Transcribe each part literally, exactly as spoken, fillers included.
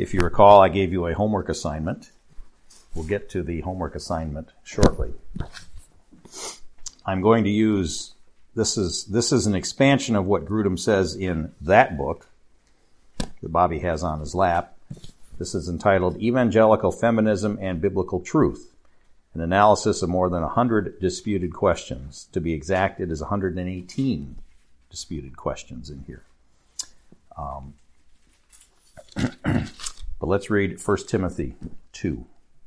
If you recall, I gave you a homework assignment. We'll get to the homework assignment shortly. I'm going to use, this is this is an expansion of what Grudem says in that book that Bobby has on his lap. This is entitled Evangelical Feminism and Biblical Truth, an analysis of more than one hundred disputed questions. To be exact, it is one hundred eighteen disputed questions in here. Um, but let's read First Timothy two.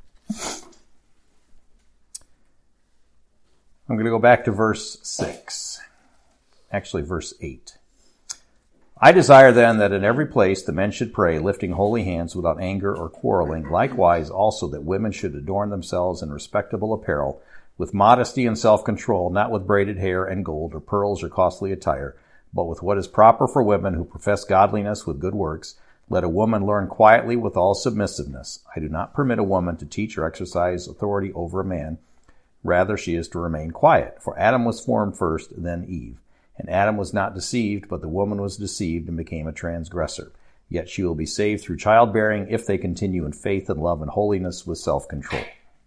I'm going to go back to verse six. Actually, verse eight. I desire then that in every place the men should pray, lifting holy hands without anger or quarreling. Likewise also that women should adorn themselves in respectable apparel, with modesty and self-control, not with braided hair and gold or pearls or costly attire, but with what is proper for women who profess godliness with good works. Let a woman learn quietly with all submissiveness. I do not permit a woman to teach or exercise authority over a man. Rather, she is to remain quiet. For Adam was formed first, then Eve. And Adam was not deceived, but the woman was deceived and became a transgressor. Yet she will be saved through childbearing if they continue in faith and love and holiness with self-control.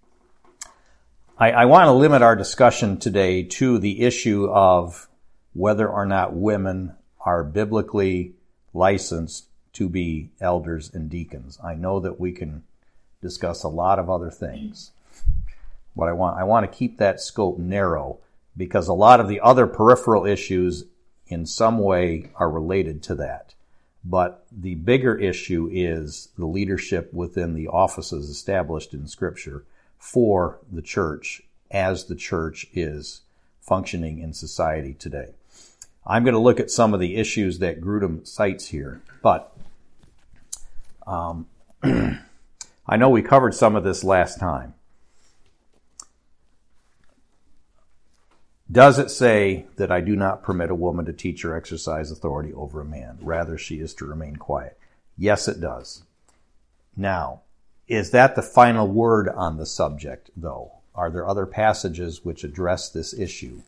I, I want to limit our discussion today to the issue of whether or not women are biblically licensed to be elders and deacons. I know that we can discuss a lot of other things, but I want I want to keep that scope narrow, because a lot of the other peripheral issues in some way are related to that. But the bigger issue is the leadership within the offices established in Scripture for the church as the church is functioning in society today. I'm going to look at some of the issues that Grudem cites here, but um, I know we covered some of this last time. Does it say that I do not permit a woman to teach or exercise authority over a man? Rather, she is to remain quiet. Yes, it does. Now, is that the final word on the subject, though? Are there other passages which address this issue?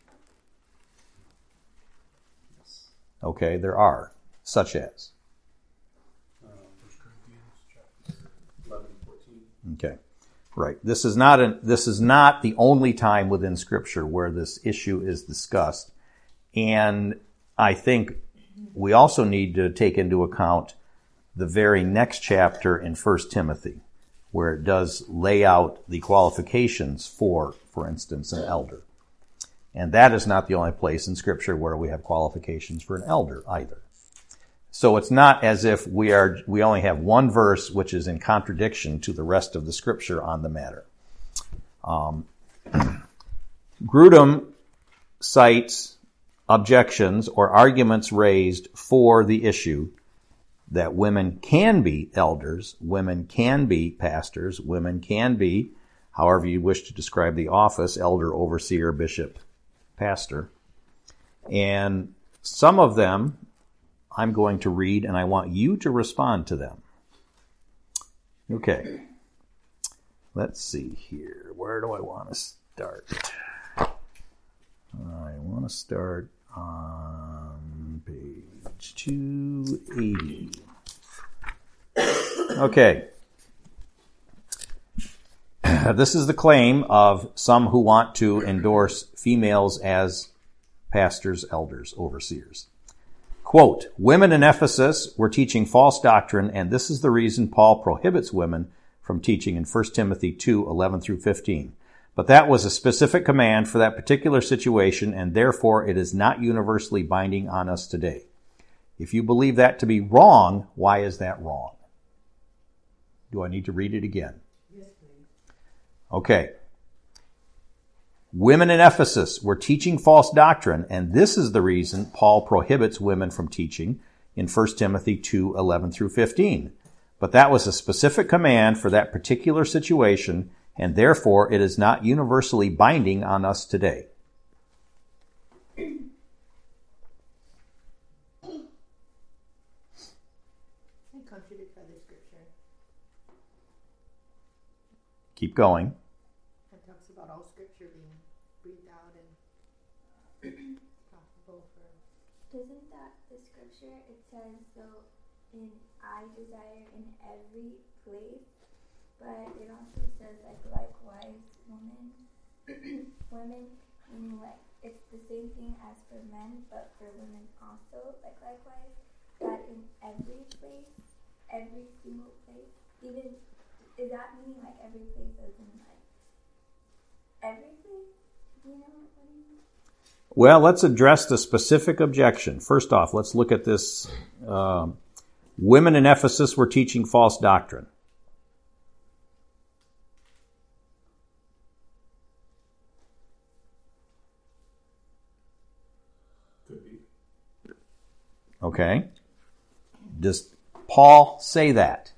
Okay, there are, such as? Uh, First Corinthians chapter eleven and fourteen. Okay. Right. This is not an, this is not the only time within Scripture where this issue is discussed. And I think we also need to take into account the very next chapter in First Timothy, where it does lay out the qualifications for, for instance, an elder. And that is not the only place in Scripture where we have qualifications for an elder either. So it's not as if we are we only have one verse which is in contradiction to the rest of the Scripture on the matter. Um, Grudem cites objections or arguments raised for the issue that women can be elders, women can be pastors, women can be, however you wish to describe the office, elder, overseer, bishop, pastor. And some of them I'm going to read, and I want you to respond to them. Okay. Let's see here. Where do I want to start? I want to start on page two eighty. Okay. This is the claim of some who want to endorse females as pastors, elders, overseers. Quote, women in Ephesus were teaching false doctrine, and this is the reason Paul prohibits women from teaching in First Timothy two, eleven through fifteen. But that was a specific command for that particular situation, and therefore it is not universally binding on us today. If you believe that to be wrong, why is that wrong? Do I need to read it again? Yes, please. Okay. Women in Ephesus were teaching false doctrine, and this is the reason Paul prohibits women from teaching in First Timothy two, eleven through fifteen. But that was a specific command for that particular situation, and therefore it is not universally binding on us today. They contradict other scripture. Keep going. It talks about all scripture being breathed out and profitable for. Doesn't that the scripture, it says, so in I desire in every place, but it also says like likewise women, women, meaning like it's the same thing as for men, but for women also, like likewise, that in every place, every single place, even, is that meaning like every place as in like every place? Do you know what I mean? Well, let's address the specific objection. First off, let's look at this. Um, women in Ephesus were teaching false doctrine. Could be. Okay. Does Paul say that?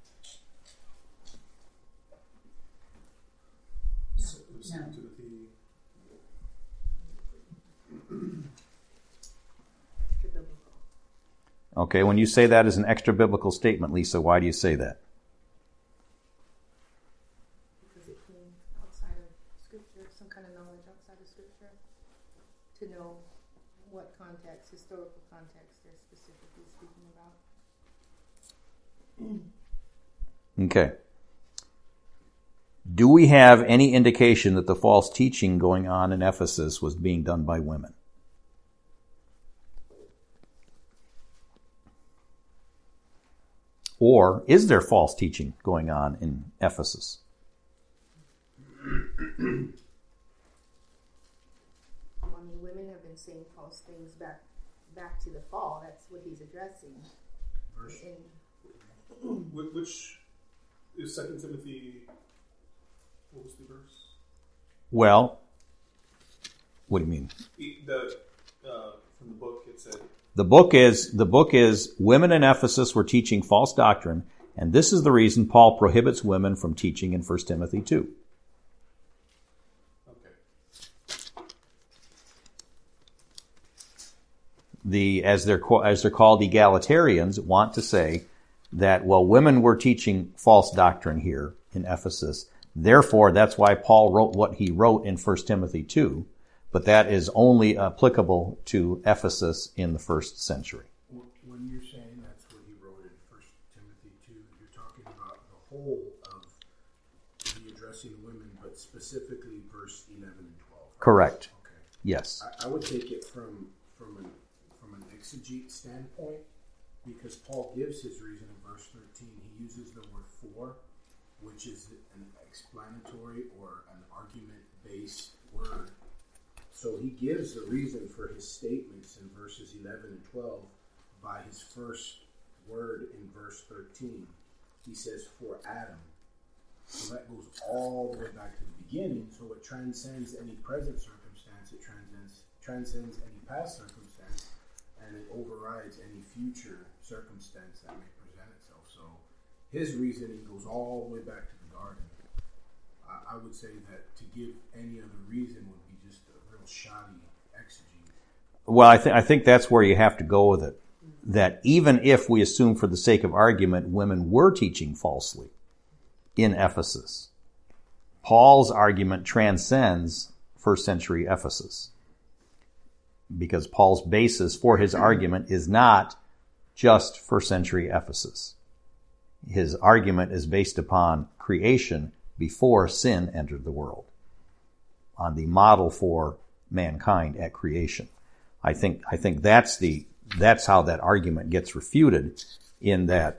No. Okay, when you say that as an extra biblical statement, Lisa, why do you say that? Because it came outside of Scripture, some kind of knowledge outside of Scripture, to know what context, historical context they're specifically speaking about. Okay. Do we have any indication that the false teaching going on in Ephesus was being done by women? Or is there false teaching going on in Ephesus? I mean, women have been saying false things back back to the fall. That's what he's addressing. Verse. In, Wh- Which is Second Timothy? What was the verse? Well, what do you mean? E- The uh, from the book it said. The book is the book is women in Ephesus were teaching false doctrine, and this is the reason Paul prohibits women from teaching in First Timothy two. Okay. The as they're as they're called egalitarians want to say that, well, women were teaching false doctrine here in Ephesus. Therefore, that's why Paul wrote what he wrote in First Timothy two, but that is only applicable to Ephesus in the first century. When you're saying that's what he wrote in First Timothy two, you're talking about the whole of the addressing women, but specifically verse eleven and twelve. Right? Correct. Okay. Yes. I, I would take it from from an from an exegete standpoint, because Paul gives his reason in verse thirteen. He uses the word for, which is an explanatory or an argument-based word. So he gives the reason for his statements in verses eleven and twelve by his first word in verse thirteen. He says, for Adam. So that goes all the way back to the beginning. So it transcends any present circumstance. It transcends, transcends any past circumstance. And it overrides any future circumstance that may present itself. So his reasoning goes all the way back to the garden. I, I would say that to give any other reason would be just a real shoddy exegete. Well, I think I think that's where you have to go with it. That even if we assume for the sake of argument women were teaching falsely in Ephesus, Paul's argument transcends first century Ephesus. Because Paul's basis for his argument is not just first century Ephesus. His argument is based upon creation before sin entered the world, on the model for mankind at creation. I think I think that's the that's how that argument gets refuted, in that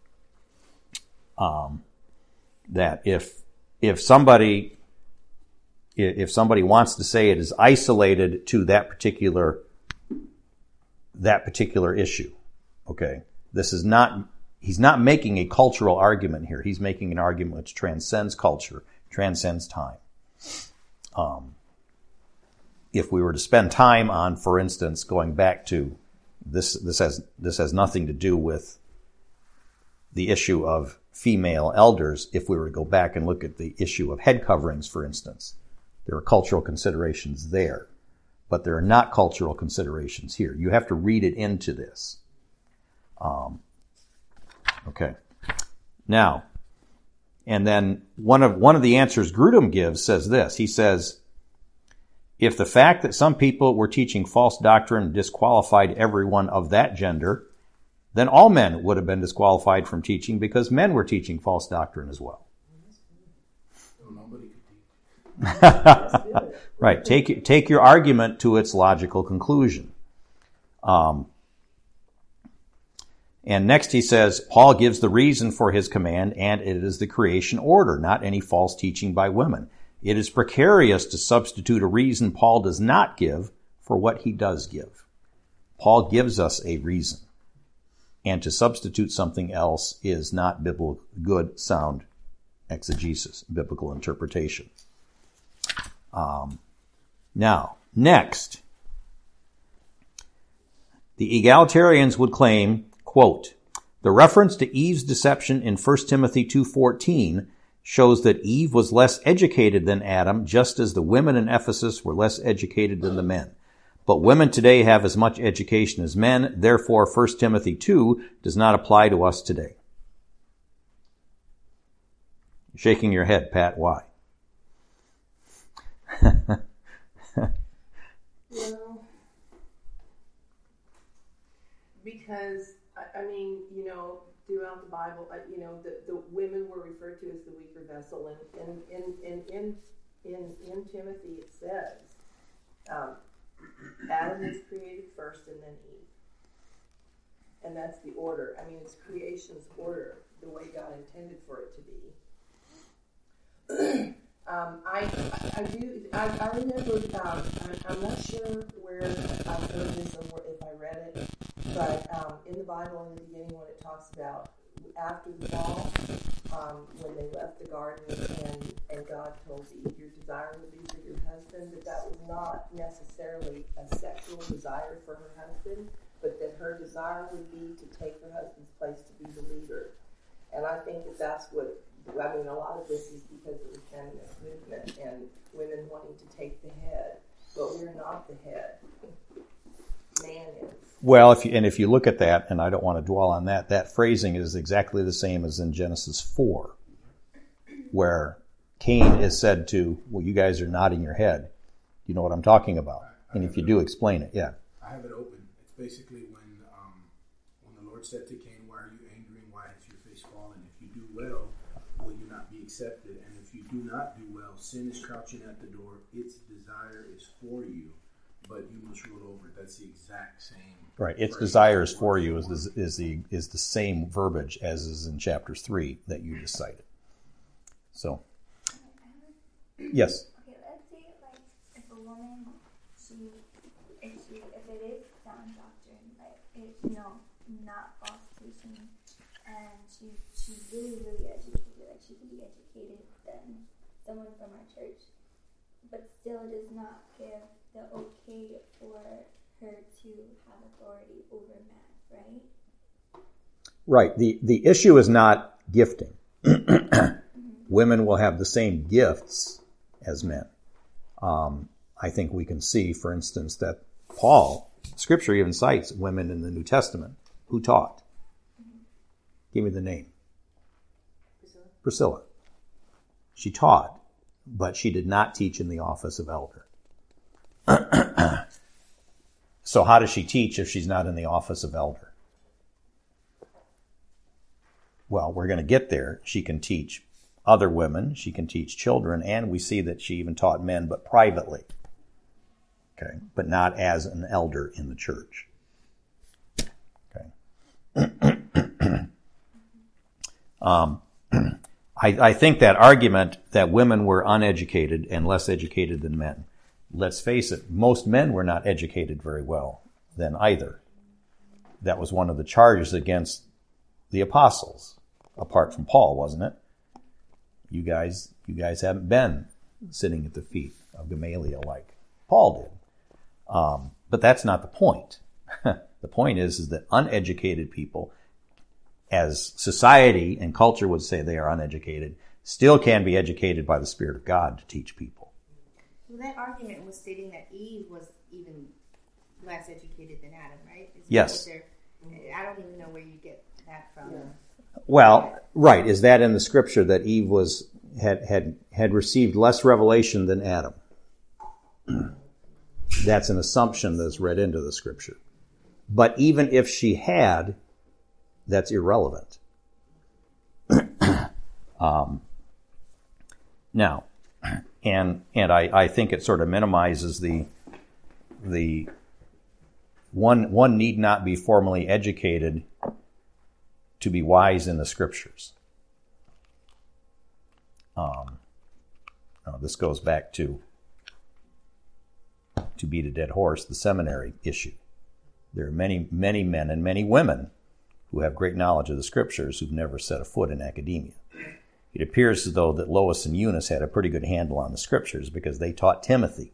um, that if if somebody if somebody wants to say it is isolated to that particular that particular issue, okay, this is not he's not making a cultural argument here. He's making an argument which transcends culture, transcends time. Um, if we were to spend time on, for instance, going back to this, this has this has nothing to do with the issue of female elders. If we were to go back and look at the issue of head coverings, for instance, there are cultural considerations there, but there are not cultural considerations here. You have to read it into this. Um, okay. Now, and then one of one of the answers Grudem gives says this. He says, if the fact that some people were teaching false doctrine disqualified everyone of that gender, then all men would have been disqualified from teaching because men were teaching false doctrine as well. So nobody could teach. Right. Take, take your argument to its logical conclusion. Um, and next he says, Paul gives the reason for his command, and it is the creation order, not any false teaching by women. It is precarious to substitute a reason Paul does not give for what he does give. Paul gives us a reason. And to substitute something else is not biblical, good, sound exegesis, biblical interpretation. Um, now, next, the egalitarians would claim, quote, the reference to Eve's deception in First Timothy two fourteen shows that Eve was less educated than Adam, just as the women in Ephesus were less educated than the men. But women today have as much education as men, therefore First Timothy two does not apply to us today. You're shaking your head, Pat, why? Well, because, I, I mean, you know, throughout the Bible, uh, you know, the, the women were referred to as the weaker vessel, and in in in in in, in Timothy it says, um, Adam is created first, and then Eve, and that's the order. I mean, it's creation's order, the way God intended for it to be. um, I, I I do I, I remember um, I'm, I'm not sure where I've heard this or if I read it. But um, in the Bible, in the beginning, when it talks about after the fall, um, when they left the garden and, and God told Eve, your desire would be for your husband, that that was not necessarily a sexual desire for her husband, but that her desire would be to take her husband's place to be the leader. And I think that that's what, I mean, a lot of this is because of the feminist movement and women wanting to take the head, but we're not the head. Man is. Well, if you, and if you look at that, and I don't want to dwell on that, that phrasing is exactly the same as in Genesis four, where Cain is said to, well, you guys are nodding your head. You know what I'm talking about? And if you do, explain it. Yeah. I have it open. It's basically when um, when the Lord said to Cain, why are you angry and why has your face fallen? If you do well, will you not be accepted? And if you do not do well, sin is crouching at the door. Its desire is for you, but you must rule over it. That's the exact same. Right. Its desires for you is the, is the is the same verbiage as is in chapter three that you just cited. So, yes. Okay, let's say like if a woman, she, if she, if it is sound doctrine, like it's you know not false teaching, and she she's really really educated, like she could be educated than someone from our church, but still does not give the okay for her to have authority over men, right? Right. The the issue is not gifting. mm-hmm. Women will have the same gifts as men. Um, I think we can see, for instance, that Paul, Scripture even cites women in the New Testament who taught. Mm-hmm. Give me the name. Priscilla. Priscilla. She taught, but she did not teach in the office of elder. So how does she teach if she's not in the office of elder? Well, we're going to get there. She can teach other women. She can teach children. And we see that she even taught men, but privately. Okay. But not as an elder in the church. Okay. um, I, I think that argument that women were uneducated and less educated than men, let's face it, most men were not educated very well then either. That was one of the charges against the apostles, apart from Paul, wasn't it? You guys, you guys haven't been sitting at the feet of Gamaliel like Paul did. Um, but that's not the point. The point is, is that uneducated people, as society and culture would say they are uneducated, still can be educated by the Spirit of God to teach people. Well, that argument was stating that Eve was even less educated than Adam, right? Isn't Yes. I don't even know where you get that from. Yeah. Well, right. Is that in the Scripture that Eve was had had had received less revelation than Adam? That's an assumption that's read into the Scripture. But even if she had, that's irrelevant. um, now, and and I, I think it sort of minimizes the the one one need not be formally educated to be wise in the scriptures. Um, oh, this goes back to to beat a dead horse, the seminary issue. There are many, many men and many women who have great knowledge of the scriptures who've never set a foot in academia. It appears as though that Lois and Eunice had a pretty good handle on the scriptures because they taught Timothy.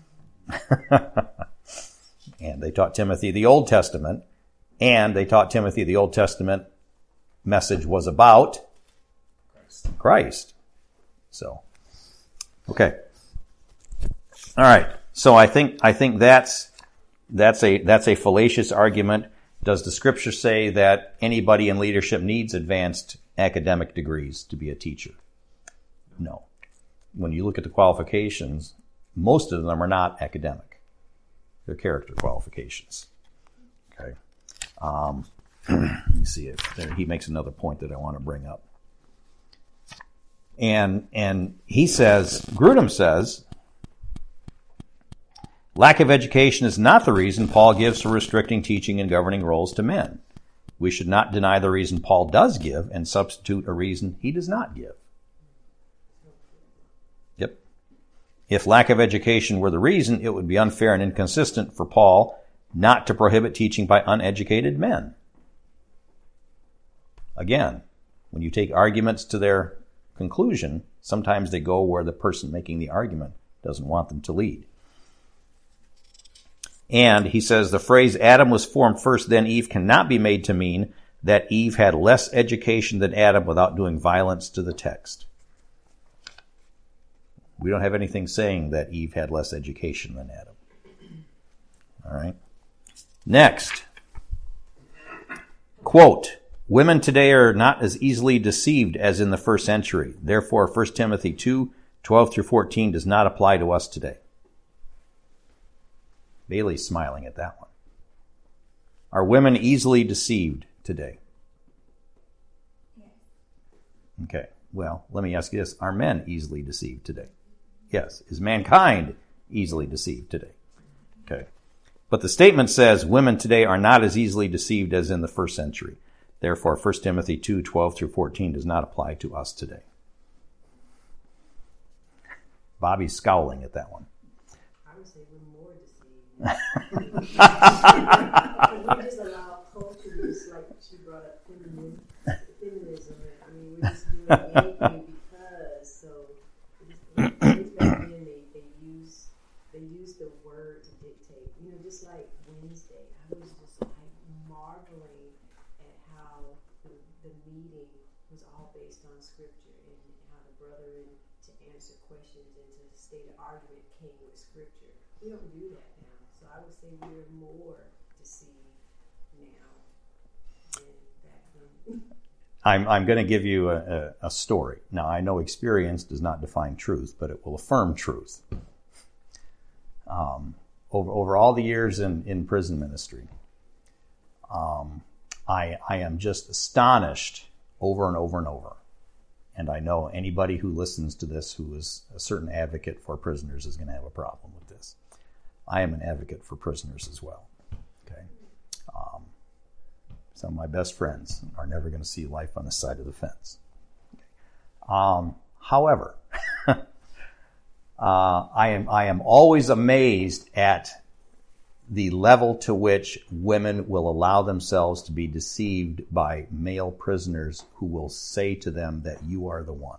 And they taught Timothy the Old Testament, and they taught Timothy the Old Testament message was about Christ. Christ. So, okay. All right. So I think I think that's that's a that's a fallacious argument. Does the scripture say that anybody in leadership needs advanced academic degrees to be a teacher? No. When you look at the qualifications, most of them are not academic. They're character qualifications. Okay. Um, let me see if there, he makes another point that I want to bring up. And and he says, Grudem says, lack of education is not the reason Paul gives for restricting teaching and governing roles to men. We should not deny the reason Paul does give and substitute a reason he does not give. Yep. If lack of education were the reason, it would be unfair and inconsistent for Paul not to prohibit teaching by uneducated men. Again, when you take arguments to their conclusion, sometimes they go where the person making the argument doesn't want them to lead. And he says the phrase Adam was formed first, then Eve cannot be made to mean that Eve had less education than Adam without doing violence to the text. We don't have anything saying that Eve had less education than Adam. All right. Next. Quote, women today are not as easily deceived as in the first century. Therefore, First Timothy two, twelve through fourteen does not apply to us today. Bailey's smiling at that one. Are women easily deceived today? Yes. Okay. Well, let me ask you this. Are men easily deceived today? Yes. Is mankind easily deceived today? Okay. But the statement says women today are not as easily deceived as in the first century. Therefore, First Timothy two, twelve through fourteen does not apply to us today. Bobby's scowling at that one. I would say we're more deceived. We just allow culture to just, like she brought up feminism. feminism. I mean, we're just doing anything because, so it's back then they, they use they use the word to dictate. You know, just like Wednesday, I was just like marveling at how the, the meeting was all based on scripture and how the brethren to answer questions and to state an argument came with scripture. We don't do that now. So I would say we're more deceived now than back then. I'm, I'm going to give you a, a, a story. Now, I know experience does not define truth, but it will affirm truth. Um, over, over all the years in, in prison ministry, um, I, I am just astonished over and over and over. And I know anybody who listens to this who is a certain advocate for prisoners is going to have a problem with this. I am an advocate for prisoners as well. Okay. Um, some of my best friends are never going to see life on the side of the fence. Okay. Um, however, uh, I am I am always amazed at the level to which women will allow themselves to be deceived by male prisoners who will say to them that you are the one.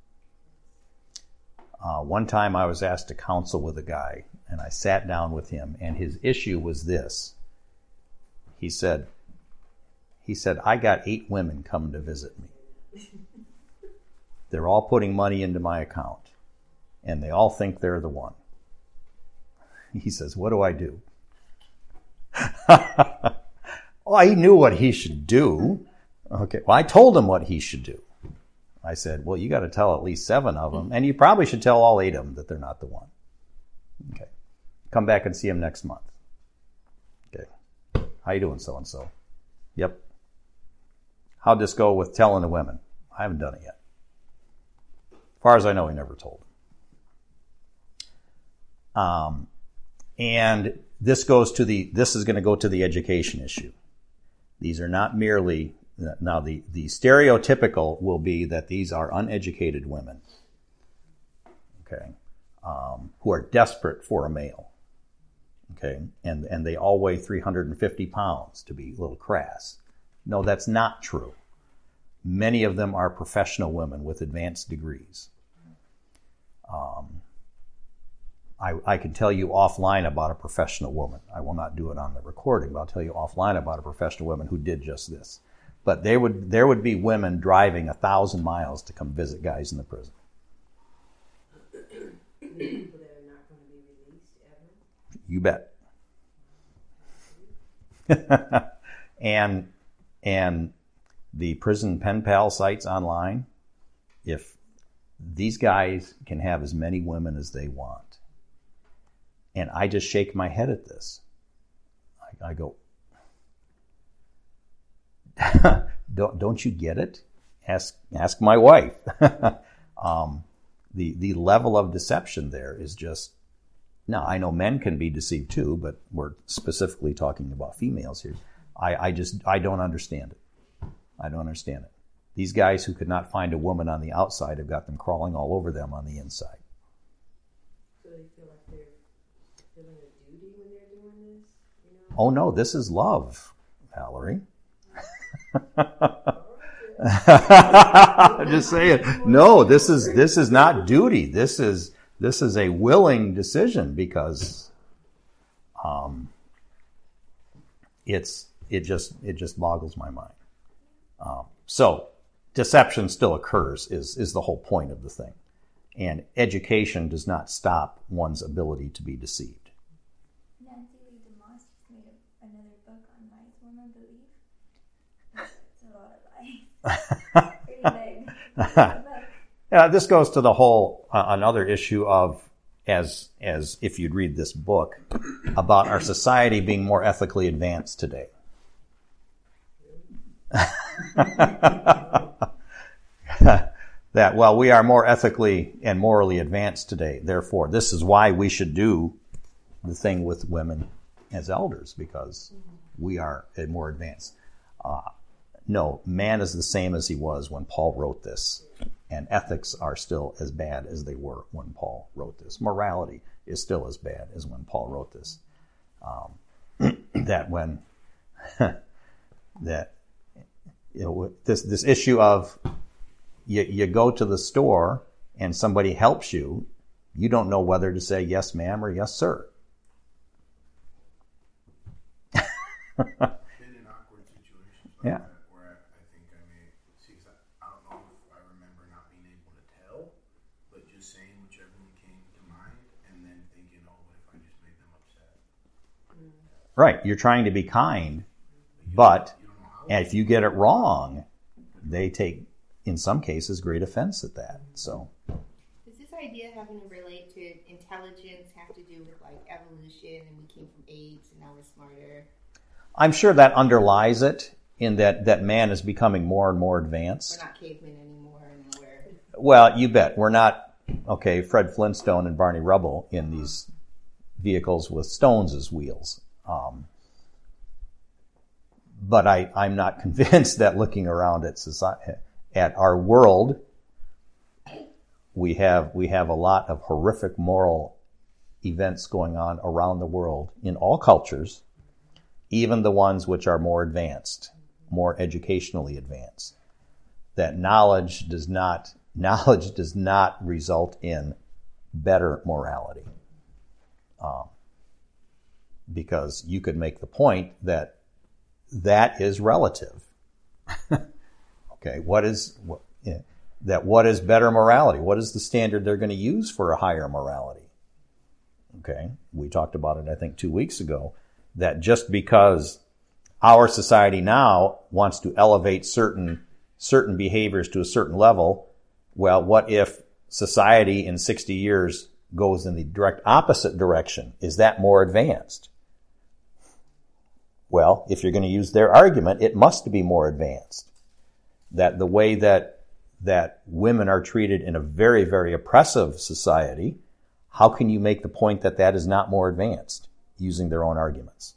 Uh, one time I was asked to counsel with a guy, and I sat down with him, and his issue was this. He said, he said, I got eight women coming to visit me. They're all putting money into my account, and they all think they're the one. He says, what do I do? Well, he knew what he should do. Okay, well, I told him what he should do. I said, well, you got to tell at least seven of them, and you probably should tell all eight of them that they're not the one. Okay, come back and see him next month. Okay, how you doing, so-and-so? Yep. how'd this go with telling the women? I haven't done it yet. As far as I know, he never told them. Um, and this goes to the, this is going to go to the education issue. These are not merely, now the, the stereotypical will be that these are uneducated women, okay, um, who are desperate for a male, okay, and, and they all weigh three hundred fifty pounds, to be a little crass. No, that's not true. Many of them are professional women with advanced degrees. Um, I, I can tell you offline about a professional woman. I will not do it on the recording, but I'll tell you offline about a professional woman who did just this. But there would there would be women driving a thousand miles to come visit guys in the prison. People that are not going to be released ever. You bet. and and the prison pen pal sites online, if these guys can have as many women as they want. And I just shake my head at this. I, I go, don't don't you get it? Ask ask my wife. um, the the level of deception there is just. Now I know men can be deceived too, but we're specifically talking about females here. I, I just I don't understand it. I don't understand it. These guys who could not find a woman on the outside have got them crawling all over them on the inside. So they feel like they're feeling a duty when they're doing this? You know? Oh no, this is love, Valerie. I'm just saying. No, this is this is not duty. This is this is a willing decision because um, it's it just it just boggles my mind. Um, so deception still occurs is is the whole point of the thing, and education does not stop one's ability to be deceived. Nancy Lee DeMoss just made a, another book on lies women believe. It's a lot of lies. Pretty big. Yeah, this goes to the whole uh, another issue of as as if you'd read this book about our society being more ethically advanced today. That well, we are more ethically and morally advanced today. Therefore, this is why we should do the thing with women as elders because we are more advanced. Uh, no, man is the same as he was when Paul wrote this. And ethics are still as bad as they were when Paul wrote this. Morality is still as bad as when Paul wrote this. Um, that when that you know this this issue of you, you go to the store and somebody helps you, you don't know whether to say yes, ma'am, or yes, sir. Been in awkward situations like Yeah. that where I, I think I may see. I don't know if I remember not being able to tell, but just saying whichever one came to mind, and then thinking, "Oh, what if I just made them upset?" Right, you're trying to be kind, but You don't know how. if you get it wrong, they take, in some cases, great offense at that. So, Does this idea having to relate to intelligence have to do with like evolution and we came from apes and now we're smarter? I'm sure that underlies it in that, that man is becoming more and more advanced. We're not cavemen anymore and we're... Well, you bet. We're not, okay, Fred Flintstone and Barney Rubble in these vehicles with stones as wheels. Um, but I, I'm not convinced that looking around at society, at our world, we have we have a lot of horrific moral events going on around the world in all cultures, even the ones which are more advanced, more educationally advanced. That knowledge does not knowledge does not result in better morality, um, because you could make the point that that is relative. Okay, what is what, you know, that? What is better morality? What is the standard they're going to use for a higher morality? Okay, we talked about it, I think, two weeks ago. That just because our society now wants to elevate certain certain behaviors to a certain level, well, what if society in sixty years goes in the direct opposite direction? Is that more advanced? Well, if you're going to use their argument, it must be more advanced. that the way that that women are treated in a very, very oppressive society, how can you make the point that that is not more advanced using their own arguments?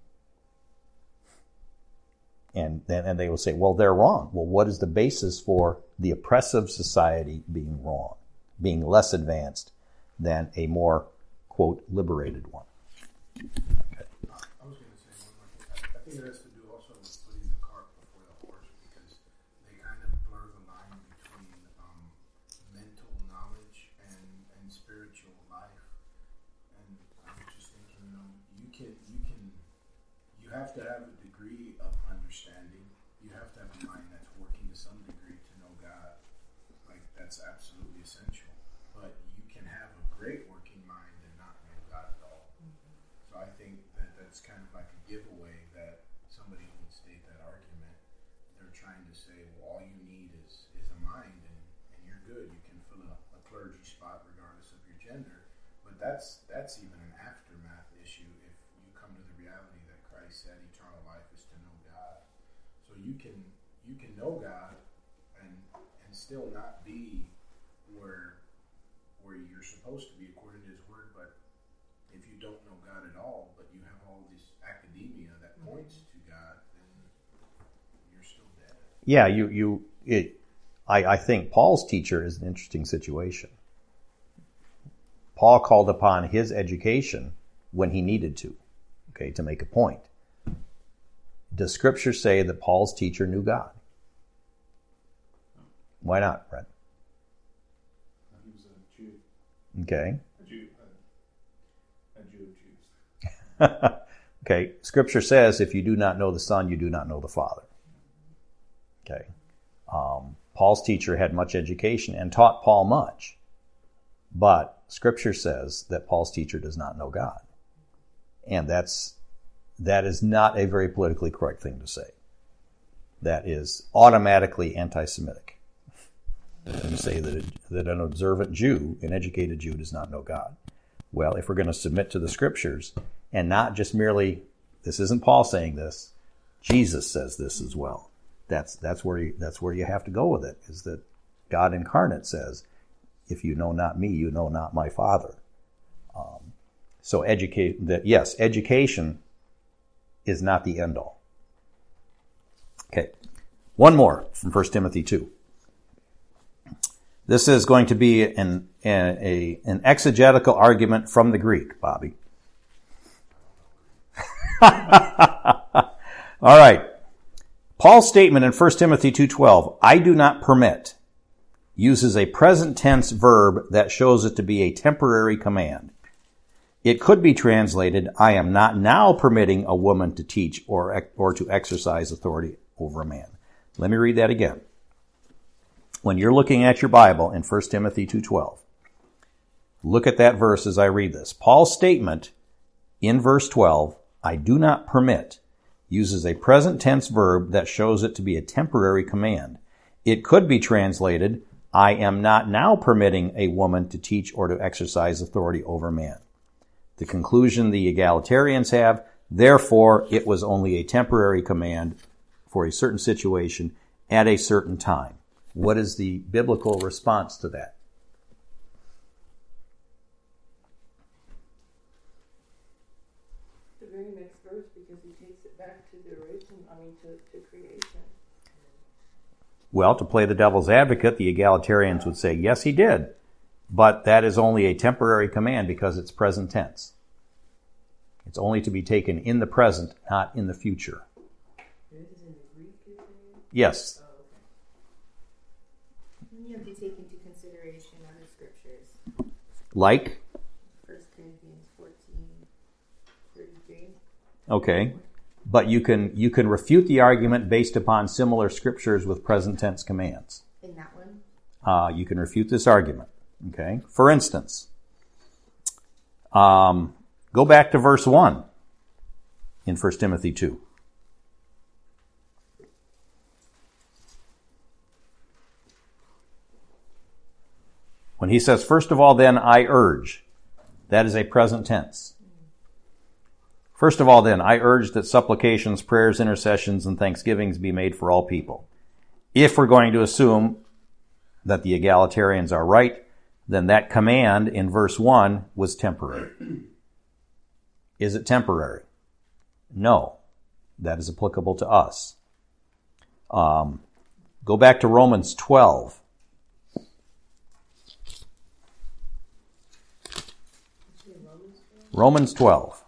And then and they will say, well, they're wrong. Well, what is the basis for the oppressive society being wrong, being less advanced than a more, quote, liberated one? I was going to say one more thing. I, I think it has to do also with putting the cart before the horse, because they kind of blur the line between um, mental knowledge and, and spiritual life. And I was just thinking, you know, you can, you can, you have to have a degree of understanding. You have to have a mind that's working to some degree to know God. Like, that's absolutely essential. But you can have a great working mind and not know God at all. Mm-hmm. So I think that that's kind of like a giveaway that somebody would state that argument. They're trying to say, well, all you need is, is a mind, and, and you're good. You can fill a, a clergy spot regardless of your gender. But that's that's even an aftermath issue if you come to the reality that Christ said eternal life is to know God. So you can you can know God and and still not be where where you're supposed to be according to His Word. But if you don't know God at all, but you have all this academia that points to God, then you're still dead. Yeah, you you it. I, I think Paul's teacher is an interesting situation. Paul called upon his education when he needed to, okay, to make a point. Does Scripture say that Paul's teacher knew God? Why not, Brett? He was a Jew. Okay. A Jew. A, a Jew of Jews. Okay. Scripture says, if you do not know the Son, you do not know the Father. Okay. Um, Paul's teacher had much education and taught Paul much. But Scripture says that Paul's teacher does not know God. And that's that is not a very politically correct thing to say. That is automatically anti-Semitic. When you say that, a, that an observant Jew, an educated Jew, does not know God. Well, if we're going to submit to the Scriptures, and not just merely, this isn't Paul saying this, Jesus says this as well. That's that's where you, that's where you have to go with it, is that God incarnate says, if you know not me, you know not my Father. Um, so educate that yes, education is not the end all. Okay, one more from First Timothy two. This is going to be an an, a, an exegetical argument from the Greek, Bobby. All right. Paul's statement in First Timothy two twelve, I do not permit, uses a present tense verb that shows it to be a temporary command. It could be translated, I am not now permitting a woman to teach or, or to exercise authority over a man. Let me read that again. When you're looking at your Bible in First Timothy two twelve, look at that verse as I read this. Paul's statement in verse twelve, I do not permit, uses a present tense verb that shows it to be a temporary command. It could be translated, I am not now permitting a woman to teach or to exercise authority over man. The conclusion the egalitarians have, therefore, it was only a temporary command for a certain situation at a certain time. What is the biblical response to that? The very next verse, because he takes it back to the origin, I mean, to, to creation. Well, to play the devil's advocate, the egalitarians would say, yes, he did. But that is only a temporary command because it's present tense. It's only to be taken in the present, not in the future. This is in the Greek, you're saying? Yes. Oh, okay. You have to take into consideration other scriptures. Like? First Corinthians fourteen thirty-three. Okay. But you can you can refute the argument based upon similar scriptures with present tense commands. In that one? Uh, you can refute this argument. Okay. For instance, um, go back to verse one in First Timothy two. When he says, first of all, then I urge, that is a present tense. First of all, then, I urge that supplications, prayers, intercessions, and thanksgivings be made for all people. if we're going to assume that the egalitarians are right, then that command in verse one was temporary. Is it temporary? No. That is applicable to us. Um, go back to Romans twelve. Romans twelve.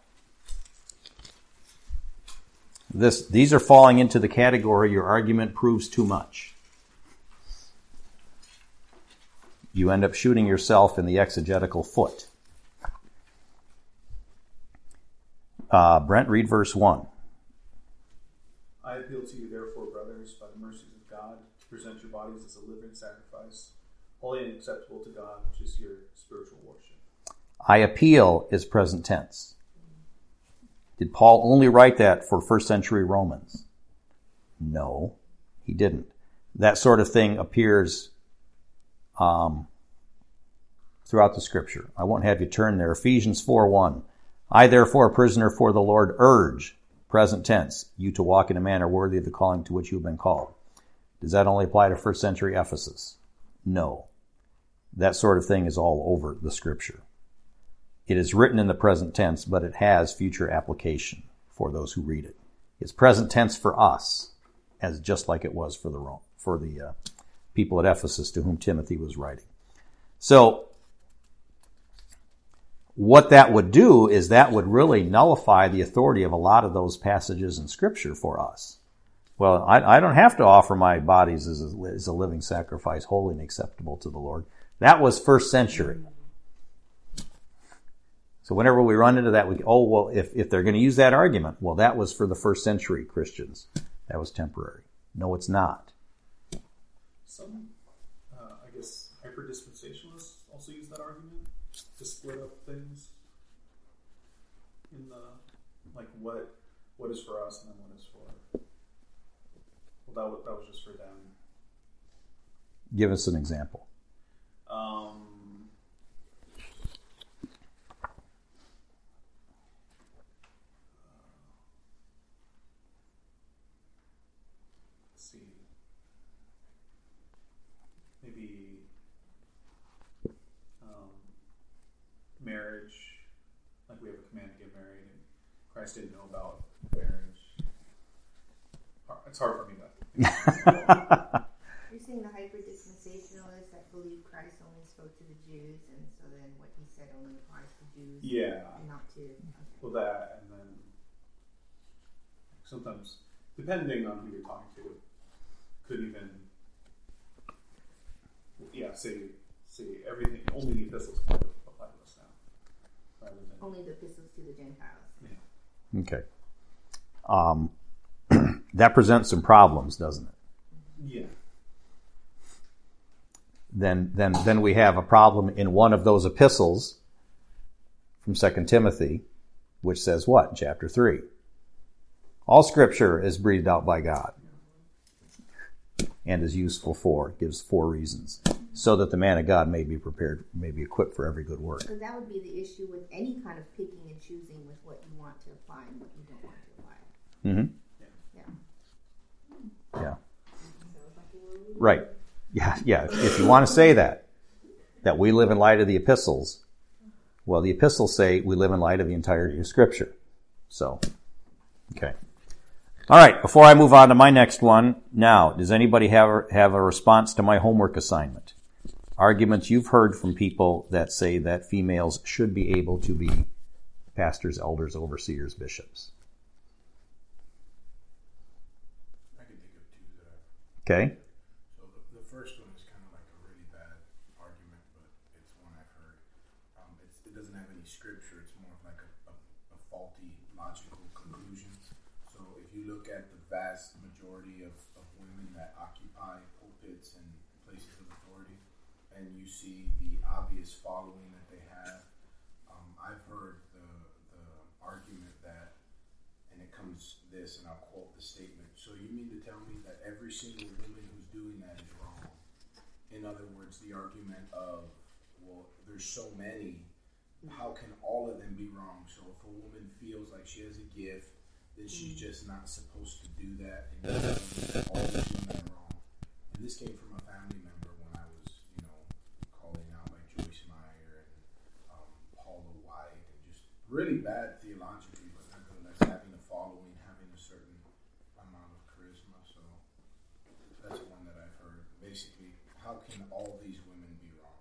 This, these are falling into the category, your argument proves too much. You end up shooting yourself in the exegetical foot. Uh, Brent, read verse one. I appeal to you, therefore, brothers, by the mercies of God, to present your bodies as a living sacrifice, holy and acceptable to God, which is your spiritual worship. I appeal is present tense. Did Paul only write that for first century Romans? No, he didn't. That sort of thing appears um, throughout the scripture. I won't have you turn there. Ephesians four one. I, therefore, a prisoner for the Lord, urge, present tense, you to walk in a manner worthy of the calling to which you have been called. Does that only apply to first century Ephesus? No. That sort of thing is all over the scripture. It is written in the present tense, but it has future application for those who read it. It's present tense for us, as just like it was for the Rome, for the uh, people at Ephesus to whom Timothy was writing. So, what that would do is that would really nullify the authority of a lot of those passages in Scripture for us. Well, I, I don't have to offer my bodies as a, as a living sacrifice, holy and acceptable to the Lord. That was first century. So whenever we run into that, we oh, well, if, if they're going to use that argument, well, that was for the first century Christians. That was temporary. No, it's not. Some, uh, I guess, hyper-dispensationalists also use that argument to split up things in the, like, what what is for us and then what is for, well, that was, that was just for them. Give us an example. Um, let's see. Maybe um, marriage, like we have a command to get married, and Christ didn't know about marriage. It's hard for me to. You're saying the hyper-dispensationalists that believe Christ only spoke to the Jews, and so then what he said only applies to Jews, Yeah. and not to. Okay. Well, that, and then sometimes, depending on who you're talking to, could even, yeah, say, say everything, only the epistles apply to us now, rather than Only the epistles to the Gentiles. Yeah. Okay. Um, that presents some problems, doesn't it? Yeah. Then, then, then we have a problem in one of those epistles from Second Timothy, which says what? Chapter three. All Scripture is breathed out by God and is useful for, it gives four reasons, so that the man of God may be prepared, may be equipped for every good work. Because that would be the issue with any kind of picking and choosing with what you want to apply and what you don't want to apply. Mm-hmm. Yeah. Yeah. Right. Yeah, yeah. If you want to say that, that we live in light of the epistles, well, the epistles say we live in light of the entirety of Scripture. So, okay. All right, before I move on to my next one, now, does anybody have a, have a response to my homework assignment? Arguments you've heard from people that say that females should be able to be pastors, elders, overseers, bishops. I can think of two that I Okay? So the, the first one is kind of like a really bad argument, but it's one I've heard. Um, it's, it doesn't have any scripture. It's more of like a, a, a faulty logical conclusion. So if you look at the vast majority of, of women that occupy pulpits and places of authority, and you see the obvious following that they have, um, I've heard the, the argument that, and it comes this, and I'll quote the statement. So you mean to tell me that every single woman who's doing that is wrong? In other words, the argument of, well, there's so many, how can all of them be wrong? So if a woman feels like she has a gift, then she's just not supposed to do that, and you're telling me that all these women are wrong. this came from a family member when I was, you know, calling out like Joyce Meyer and um, Paula White, and just really bad theologically, but nonetheless having a following, having a certain amount of charisma. So that's one that I've heard. Basically, how can all these women be wrong?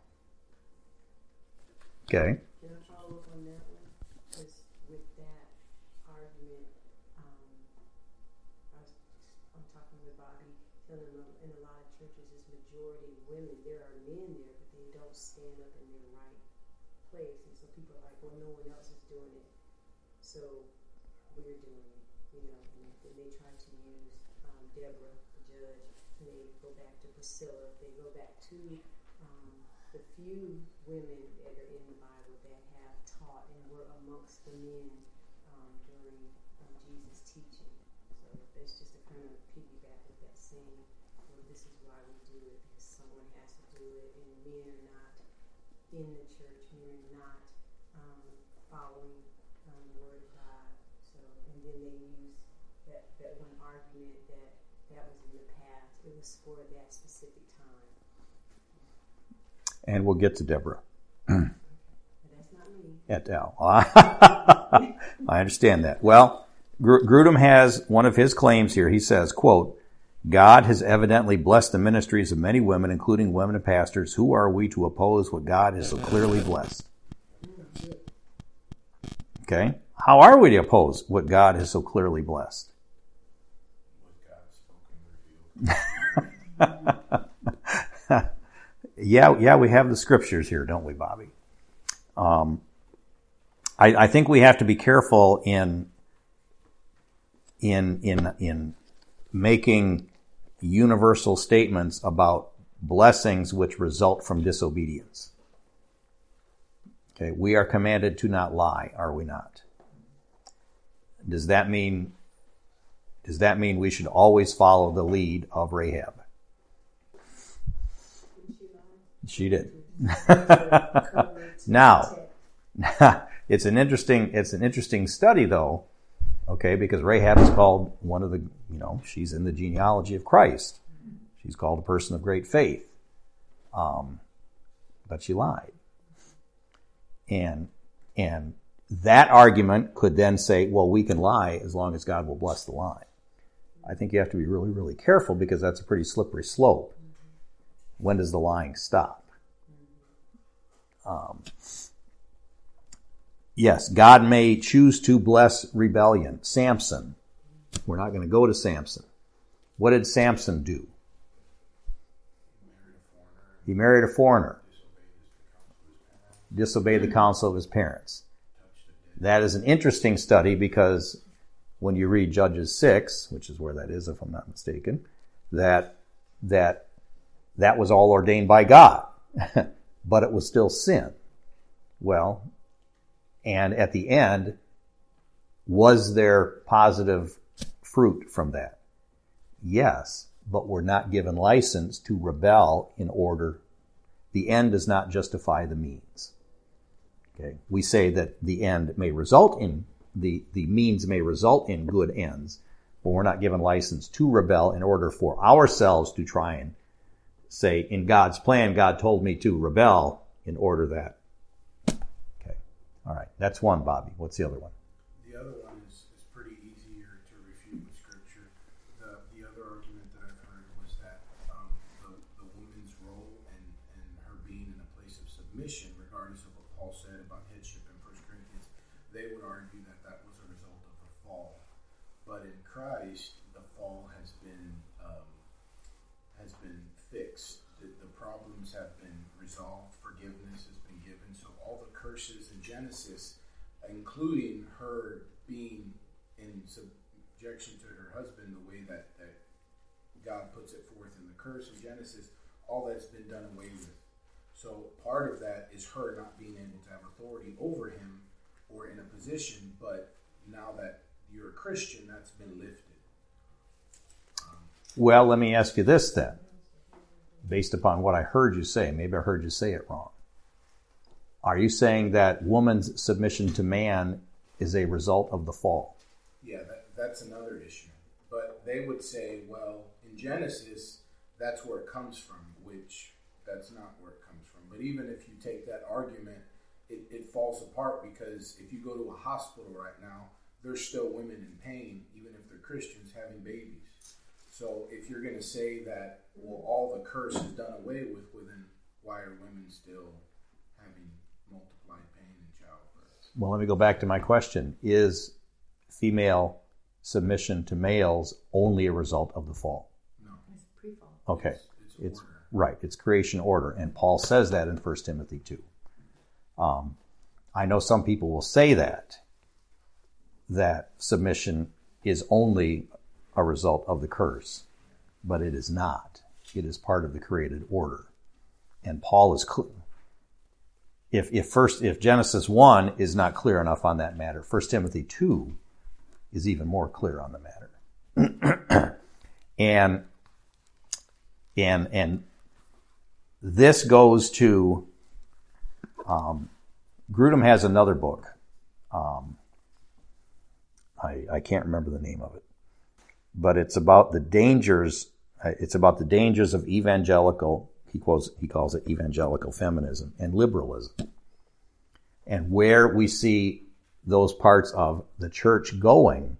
Okay. Can I follow up on that one? Because with that argument, um, I was, I'm talking with Bobby, telling him in a lot of churches it's majority women. There are men there, but they don't stand up in their right place. And so people are like, well, no one else is doing it, so we're doing it, you know. And then they try to use um, Deborah, the judge, and they go back to Priscilla. They go back to um, the few women that are in the Bible that have taught and were amongst the men um, during um, Jesus' teaching. So that's just a kind of piggyback with that saying, well, this is why we do it, because someone has to do it, and men are not in the church, men are not um, following um, the Word of God. So, and then they use that, that one argument that that was in the past. It was for that specific time. And we'll get to Deborah. But that's not me. Et al. I understand that. Well, Gr- Grudem has one of his claims here. He says, quote, God has evidently blessed the ministries of many women, including women pastors. Who are we to oppose what God has so clearly blessed? Okay. How are we to oppose what God has so clearly blessed? yeah, yeah, we have the scriptures here, don't we, Bobby? Um, I, I think we have to be careful in in in in making universal statements about blessings which result from disobedience. Okay, we are commanded to not lie, are we not? Does that mean does that mean we should always follow the lead of Rahab? She did. Now, it's an interesting it's an interesting study though, okay, because Rahab is called one of the, you know, she's in the genealogy of Christ. She's called a person of great faith. Um, but she lied. And and that argument could then say, well, we can lie as long as God will bless the lie. I think you have to be really, really careful because that's a pretty slippery slope. When does the lying stop? Um, yes, God may choose to bless rebellion. Samson. We're not going to go to Samson. What did Samson do? He married a foreigner. Disobeyed the counsel of his parents. That is an interesting study because when you read Judges six, which is where that is if I'm not mistaken, that that that was all ordained by God, but it was still sin. Well, and at the end, was there positive fruit from that? Yes, but we're not given license to rebel in order. The end does not justify the means. Okay, we say that the end may result in, the, the means may result in good ends, but we're not given license to rebel in order for ourselves to try and say, in God's plan, God told me to rebel in order that. Okay, all right, that's one, Bobby. What's the other one? The other one is, is pretty easier to refute with Scripture. The the other argument that I've heard was that um, the, the woman's role and, and her being in a place of submission, regardless of what Paul said about headship in First Corinthians, they would argue that that was a result of the fall. But in Christ, the fall has been um, has been fixed. The, the problems have been resolved. Forgiveness has been given. So all the curses in Genesis, including her being in subjection to her husband, the way that, that God puts it forth in the curse of Genesis, all that's been done away with. So part of that is her not being able to have authority over him or in a position, but now that you're a Christian, that's been lifted. Um, Well, let me ask you this then, based upon what I heard you say. Maybe I heard you say it wrong. Are you saying that woman's submission to man is a result of the fall? Yeah, that, that's another issue. But they would say, well, in Genesis, that's where it comes from, which that's not where it comes from. But even if you take that argument, it, it falls apart, because if you go to a hospital right now, there's still women in pain, even if they're Christians, having babies. So if you're going to say that, well, all the curse is done away with, well, then why are women still having multiplied pain in childbirth? Well, let me go back to my question. Is female submission to males only a result of the fall? No. It's pre-fall. Okay. It's, it's It's order. right. It's creation order. And Paul says that in First Timothy two. Um, I know some people will say that, that submission is only a result of the curse, but it is not. It is part of the created order. And Paul is clear. If, if first, if Genesis one is not clear enough on that matter, First Timothy two is even more clear on the matter. and, and, and this goes to, um, Grudem has another book. Um, I, I can't remember the name of it, but it's about the dangers. It's about the dangers of evangelical. He quotes. He calls it evangelical feminism and liberalism, and where we see those parts of the church going.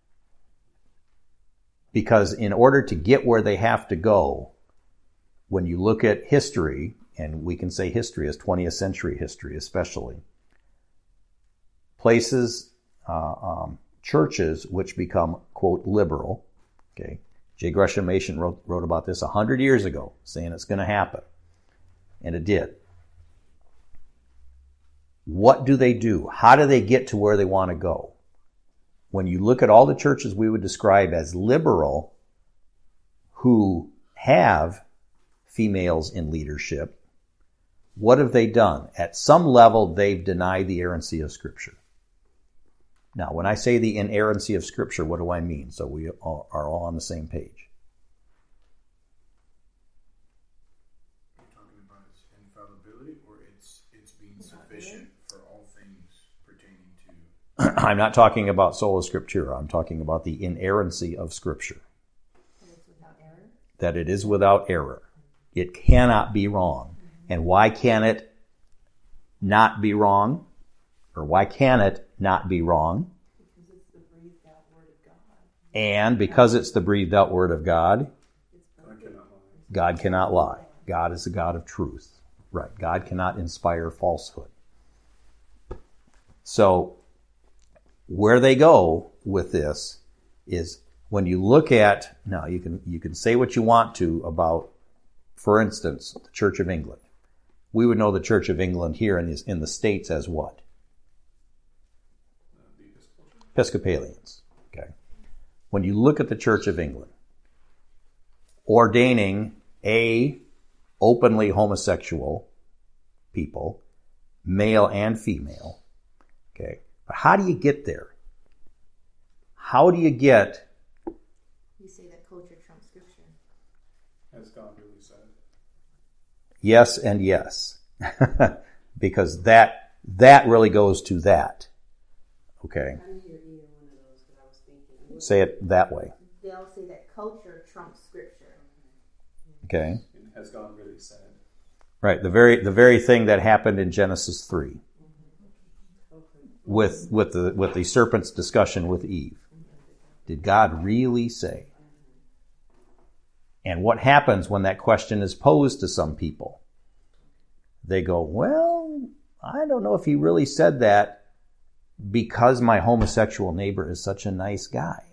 Because in order to get where they have to go, when you look at history, and we can say history is twentieth century history, especially places. Uh, um, churches which become, quote, liberal. Okay. J. Gresham Machen wrote, wrote about this a hundred years ago, saying it's going to happen. And it did. What do they do? How do they get to where they want to go? When you look at all the churches we would describe as liberal, who have females in leadership, what have they done? At some level, they've denied the inerrancy of Scripture. Now, when I say the inerrancy of Scripture, what do I mean? So we all, are all on the same page. Are you talking about its infallibility, or it's it's being sufficient for all things pertaining to? I'm not talking about sola scriptura. I'm talking about the inerrancy of Scripture. And it's without error. That it is without error. It cannot be wrong. And why can it not be wrong? Or why can it not be wrong? Because it's the breathed out word of God. And because it's the breathed out word of God, God cannot lie. God cannot lie. God is a God of truth. Right. God cannot inspire falsehood. So where they go with this is when you look at, now you can you can say what you want to about, for instance, the Church of England. We would know the Church of England here in the, in the States as what? Episcopalians. Okay. When you look at the Church of England, ordaining a openly homosexual people, male and female. Okay. But how do you get there? How do you get? You say that culture trumps Scripture. As God really said. Yes and yes. Because that that really goes to that. Okay. I didn't hear either one of those, but I was thinking. Say it that way. They'll say that culture trumps Scripture. Okay. And has God really said? Right. The very the very thing that happened in Genesis three. With with the with the serpent's discussion with Eve. Did God really say? And what happens when that question is posed to some people? They go, well, I don't know if he really said that because my homosexual neighbor is such a nice guy.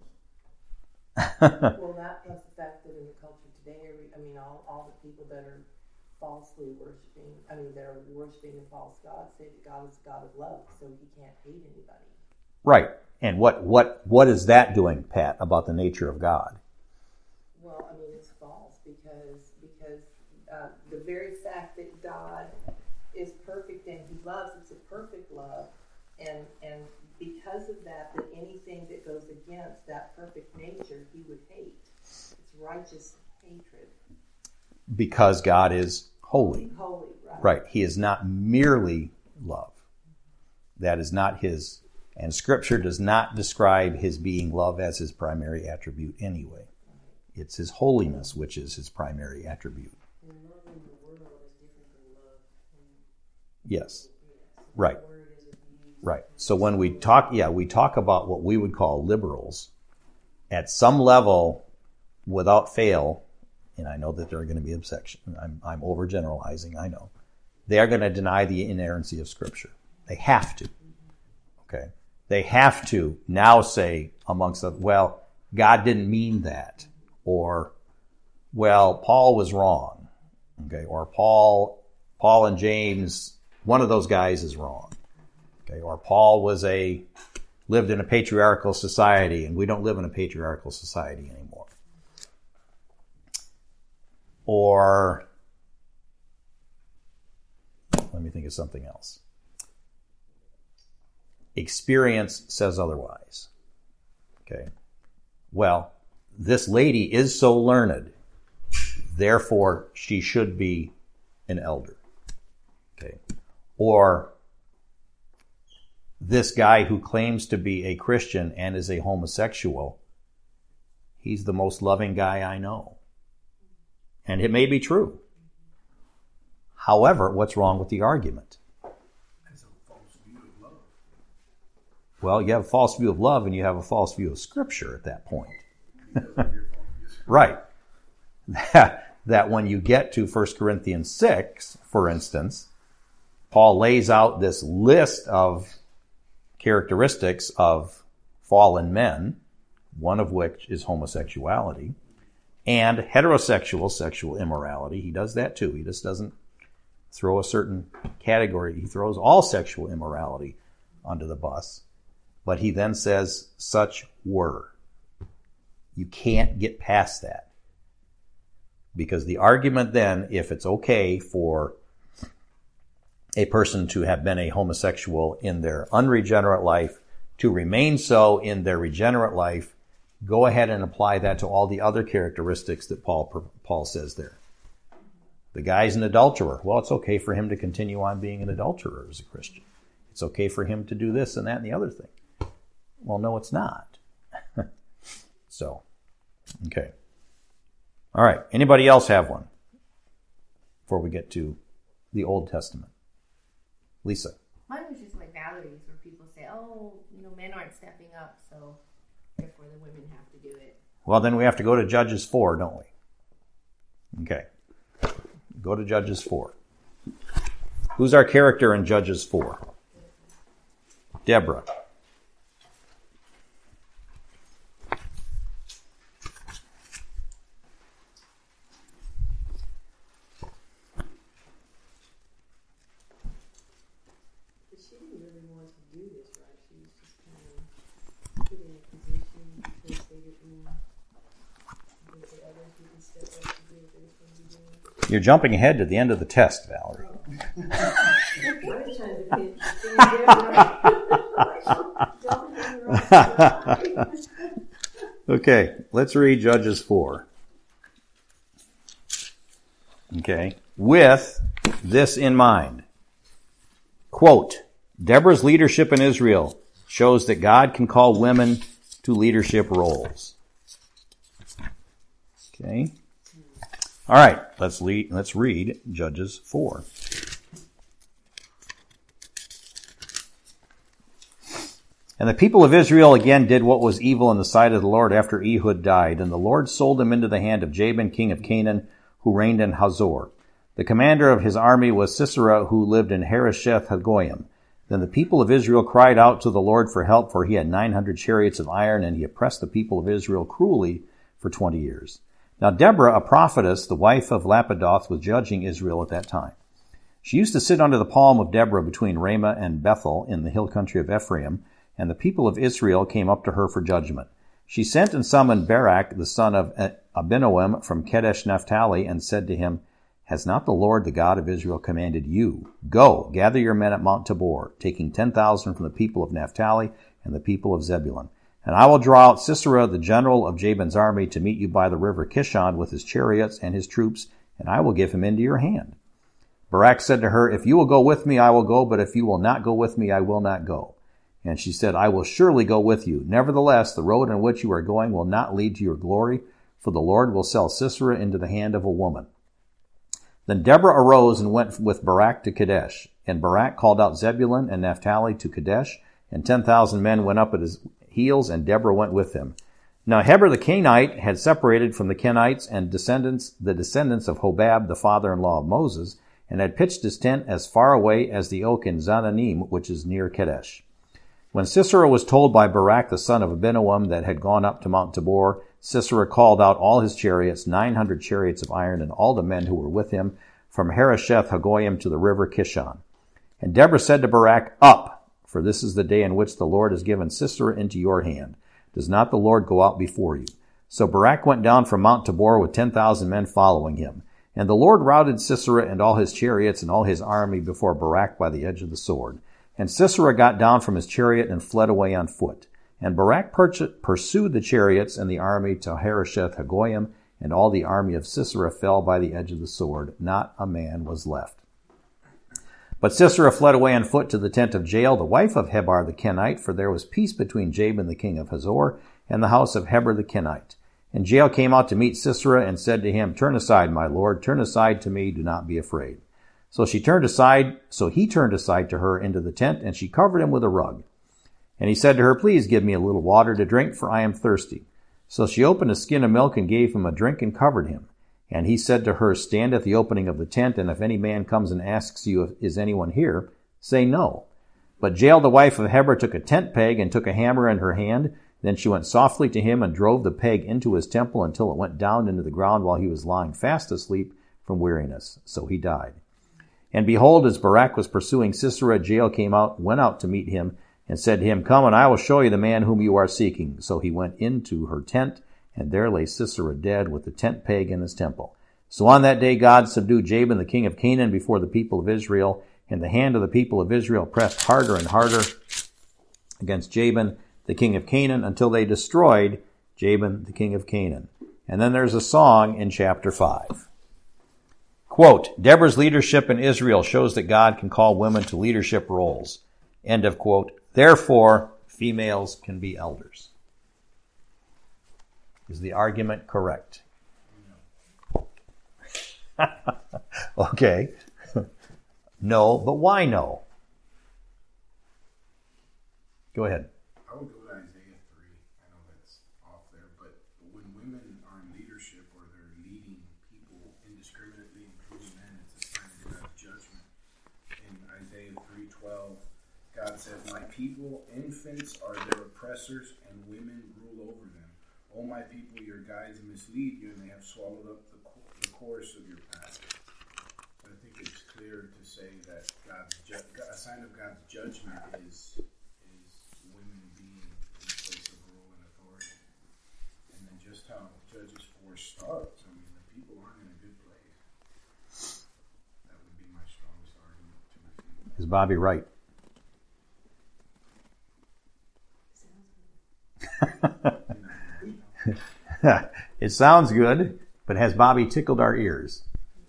Well, that plus the fact that in the culture today, every- I mean, all, all the people that are falsely worshiping, I mean, they're worshiping the false God, say that God is a God of love, so he can't hate anybody. Right. And what, what, what is that doing, Pat, about the nature of God? Well, I mean, it's false because because uh, the very fact that God is perfect and he loves, it's a perfect love, and and because of that, that anything that goes against that perfect nature, he would hate. It's righteous hatred. Because God is holy. Holy, right? Right. He is not merely love. That is not his, and Scripture does not describe his being love as his primary attribute anyway. It's his holiness, which is his primary attribute. And love in the world is different than love in Yes. yeah, so Right. the word is abused. Right. So when we talk, yeah, we talk about what we would call liberals. At some level, without fail, and I know that there are going to be objections. I'm, I'm overgeneralizing, I know. They are going to deny the inerrancy of Scripture. They have to. Okay? They have to now say amongst them, well, God didn't mean that. Or, well, Paul was wrong. Okay? Or Paul, Paul and James, one of those guys is wrong. Okay? Or Paul was a, lived in a patriarchal society, and we don't live in a patriarchal society anymore. Or, let me think of something else. Experience says otherwise. Okay. Well, this lady is so learned, therefore she should be an elder. Okay. Or this guy who claims to be a Christian and is a homosexual, he's the most loving guy I know. And it may be true. However, what's wrong with the argument? That's a false view of love. Well, you have a false view of love and you have a false view of Scripture at that point. Right. That, that when you get to First Corinthians six, for instance, Paul lays out this list of characteristics of fallen men, one of which is homosexuality, and heterosexual sexual immorality. He does that too. He just doesn't throw a certain category. He throws all sexual immorality under the bus. But he then says, such were. You can't get past that. Because the argument then, if it's okay for a person to have been a homosexual in their unregenerate life, to remain so in their regenerate life, go ahead and apply that to all the other characteristics that Paul Paul says there. The guy's an adulterer. Well, it's okay for him to continue on being an adulterer as a Christian. It's okay for him to do this and that and the other thing. Well, no, it's not. So, okay. All right. Anybody else have one before we get to the Old Testament? Lisa. Mine was just like Valerie's, where people say, oh, you know, men aren't stepping up, so therefore the women have to do it. Well, then we have to go to Judges four, don't we? Okay. Go to Judges four. Who's our character in Judges four? Deborah. But she didn't really want to do this, right? She was just kind of put in a position because they didn't, because the others didn't step up to do what they were supposed to be doing. You're jumping ahead to the end of the test, Valerie. I'm just trying to pinch the Okay, let's read Judges four. Okay, with this in mind. Quote, Deborah's leadership in Israel shows that God can call women to leadership roles. Okay. All right, let's lead, let's read Judges four. And the people of Israel again did what was evil in the sight of the Lord after Ehud died, and the Lord sold him into the hand of Jabin, king of Canaan, who reigned in Hazor. The commander of his army was Sisera, who lived in Harosheth Hagoyim. Then the people of Israel cried out to the Lord for help, for he had nine hundred chariots of iron, and he oppressed the people of Israel cruelly for twenty years. Now Deborah, a prophetess, the wife of Lapidoth, was judging Israel at that time. She used to sit under the palm of Deborah between Ramah and Bethel in the hill country of Ephraim, and the people of Israel came up to her for judgment. She sent and summoned Barak, the son of Abinoam, from Kedesh Naphtali, and said to him, Has not the Lord, the God of Israel, commanded you, Go, gather your men at Mount Tabor, taking ten thousand from the people of Naphtali and the people of Zebulun. And I will draw out Sisera, the general of Jabin's army, to meet you by the river Kishon with his chariots and his troops, and I will give him into your hand. Barak said to her, If you will go with me, I will go, but if you will not go with me, I will not go. And she said, I will surely go with you. Nevertheless, the road on which you are going will not lead to your glory, for the Lord will sell Sisera into the hand of a woman. Then Deborah arose and went with Barak to Kadesh. And Barak called out Zebulun and Naphtali to Kadesh, and ten thousand men went up at his heels, and Deborah went with him. Now Heber the Kenite had separated from the Kenites and descendants, the descendants of Hobab, the father-in-law of Moses, and had pitched his tent as far away as the oak in Zananim, which is near Kadesh. When Sisera was told by Barak the son of Abinoam that had gone up to Mount Tabor, Sisera called out all his chariots, nine hundred chariots of iron, and all the men who were with him, from Harosheth Hagoyim to the river Kishon. And Deborah said to Barak, Up, for this is the day in which the Lord has given Sisera into your hand. Does not the Lord go out before you? So Barak went down from Mount Tabor with ten thousand men following him. And the Lord routed Sisera and all his chariots and all his army before Barak by the edge of the sword. And Sisera got down from his chariot and fled away on foot. And Barak pursued the chariots and the army to Harosheth Hagoyim, and all the army of Sisera fell by the edge of the sword. Not a man was left. But Sisera fled away on foot to the tent of Jael, the wife of Heber the Kenite, for there was peace between Jabin the king of Hazor and the house of Heber the Kenite. And Jael came out to meet Sisera and said to him, Turn aside, my lord, turn aside to me, do not be afraid. So she turned aside, so he turned aside to her into the tent, and she covered him with a rug. And he said to her, Please give me a little water to drink, for I am thirsty. So she opened a skin of milk and gave him a drink and covered him. And he said to her, Stand at the opening of the tent, and if any man comes and asks you, Is anyone here? Say no. But Jael, the wife of Heber, took a tent peg and took a hammer in her hand. Then she went softly to him and drove the peg into his temple until it went down into the ground while he was lying fast asleep from weariness. So he died. And behold, as Barak was pursuing Sisera, Jael came out, went out to meet him, and said to him, Come, and I will show you the man whom you are seeking. So he went into her tent, and there lay Sisera dead with the tent peg in his temple. So on that day God subdued Jabin the king of Canaan before the people of Israel, and the hand of the people of Israel pressed harder and harder against Jabin the king of Canaan until they destroyed Jabin the king of Canaan. And then there's a song in chapter five. Quote, Deborah's leadership in Israel shows that God can call women to leadership roles. End of quote. Therefore, females can be elders. Is the argument correct? Okay. No, but why no? Go ahead. I would go to Isaiah three. I know that's off there, but when women are in leadership or they're leading people indiscriminately, including men, it's a sign of God's judgment. In Isaiah three twelve, God says, My people, infants are their oppressors, and women rule over them. O my people, your guides mislead you, and they have swallowed up the, co- the course of your path. So I think it's clear to say that God's ju- a sign of God's judgment is is women being in a place of rule and authority. And then just how Judges four starts, I mean, the people aren't in a good place. That would be my strongest argument to refute. Is Bobby right? It sounds good, but has Bobby tickled our ears?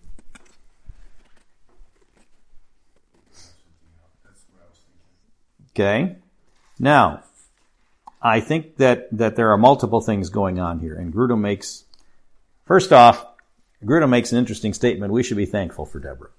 Okay. Now, I think that, that there are multiple things going on here, and Grudem makes, first off, Grudem makes an interesting statement. We should be thankful for Deborah.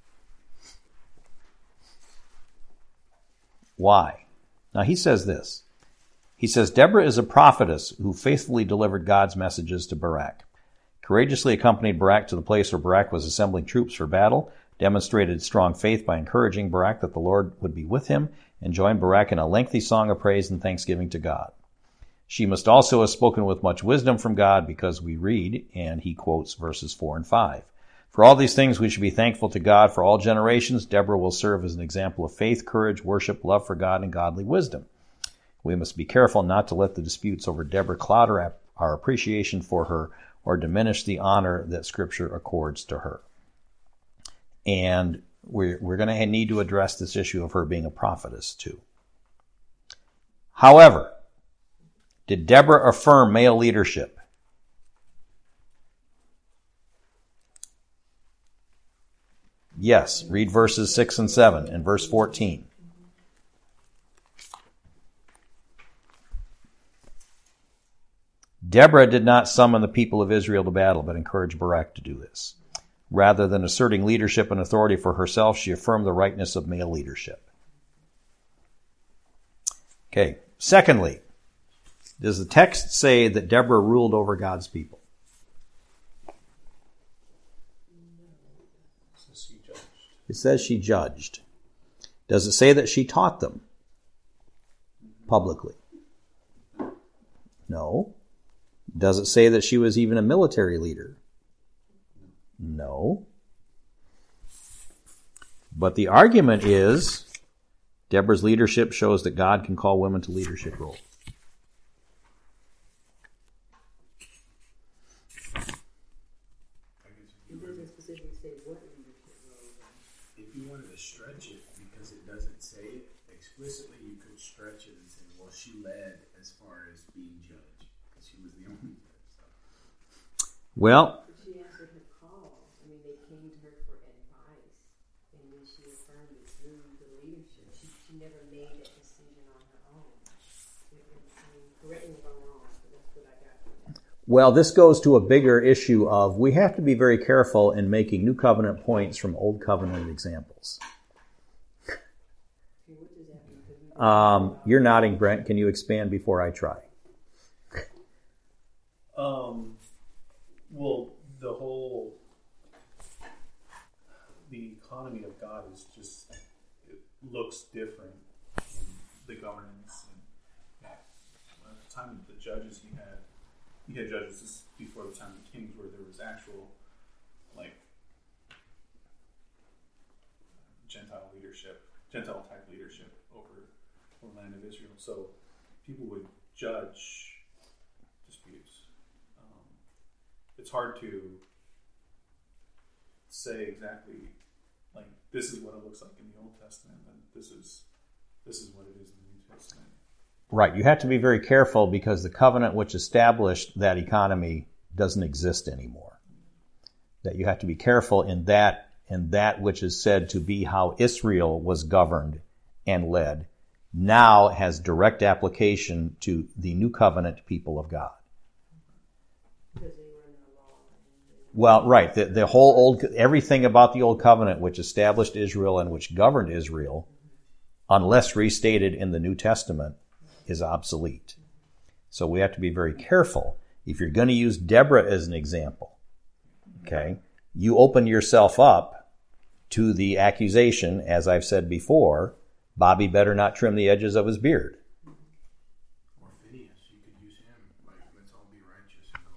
Why? Now, he says this. He says, Deborah is a prophetess who faithfully delivered God's messages to Barak, courageously accompanied Barak to the place where Barak was assembling troops for battle, demonstrated strong faith by encouraging Barak that the Lord would be with him, and joined Barak in a lengthy song of praise and thanksgiving to God. She must also have spoken with much wisdom from God, because we read, and he quotes verses four and five. For all these things we should be thankful to God for all generations. Deborah will serve as an example of faith, courage, worship, love for God, and godly wisdom. We must be careful not to let the disputes over Deborah cloud our, our appreciation for her or diminish the honor that Scripture accords to her. And we're, we're going to need to address this issue of her being a prophetess too. However, did Deborah affirm male leadership? Yes. Read verses six and seven and verse fourteen. Deborah did not summon the people of Israel to battle, but encouraged Barak to do this. Rather than asserting leadership and authority for herself, she affirmed the rightness of male leadership. Okay. Secondly, does the text say that Deborah ruled over God's people? It says she judged. Does it say that she taught them publicly? No. Does it say that she was even a military leader? No. But the argument is Deborah's leadership shows that God can call women to leadership roles. It doesn't specifically say what leadership role. If you wanted to stretch it, because it doesn't say it explicitly, you could stretch it and say, well, she led as far as being judge, because she was the only judge. So. Well, But she answered her call. I mean, they came to her for advice, and then she affirmed it through the leadership. She, she never made that decision on her own. It, it, I mean, correct me if I'm wrong, but that's what I got from that. well, this goes to a bigger issue of we have to be very careful in making New Covenant points from Old Covenant examples. Okay, what does that mean? 'Cause we- Um, you're nodding, Brent. Can you expand before I try? Um, well, the whole the economy of God is just it looks different in the governance and at the time of the judges he had he had judges this before the time of the kings where there was actual like Gentile leadership, Gentile type leadership over the land of Israel. So people would judge disputes. Um, it's hard to say exactly like this is what it looks like in the Old Testament, and this is this is what it is in the New Testament. Right. You have to be very careful because the covenant which established that economy doesn't exist anymore. That you have to be careful in that in that which is said to be how Israel was governed and led now has direct application to the new covenant people of God. Because they were in the law. Well, right. The, the whole old, everything about the old covenant which established Israel and which governed Israel, unless restated in the New Testament, is obsolete. So we have to be very careful. If you're going to use Deborah as an example, okay, you open yourself up to the accusation, as I've said before, Bobby better not trim the edges of his beard. Or Phineas, you could use him. Like, let's all be righteous and go.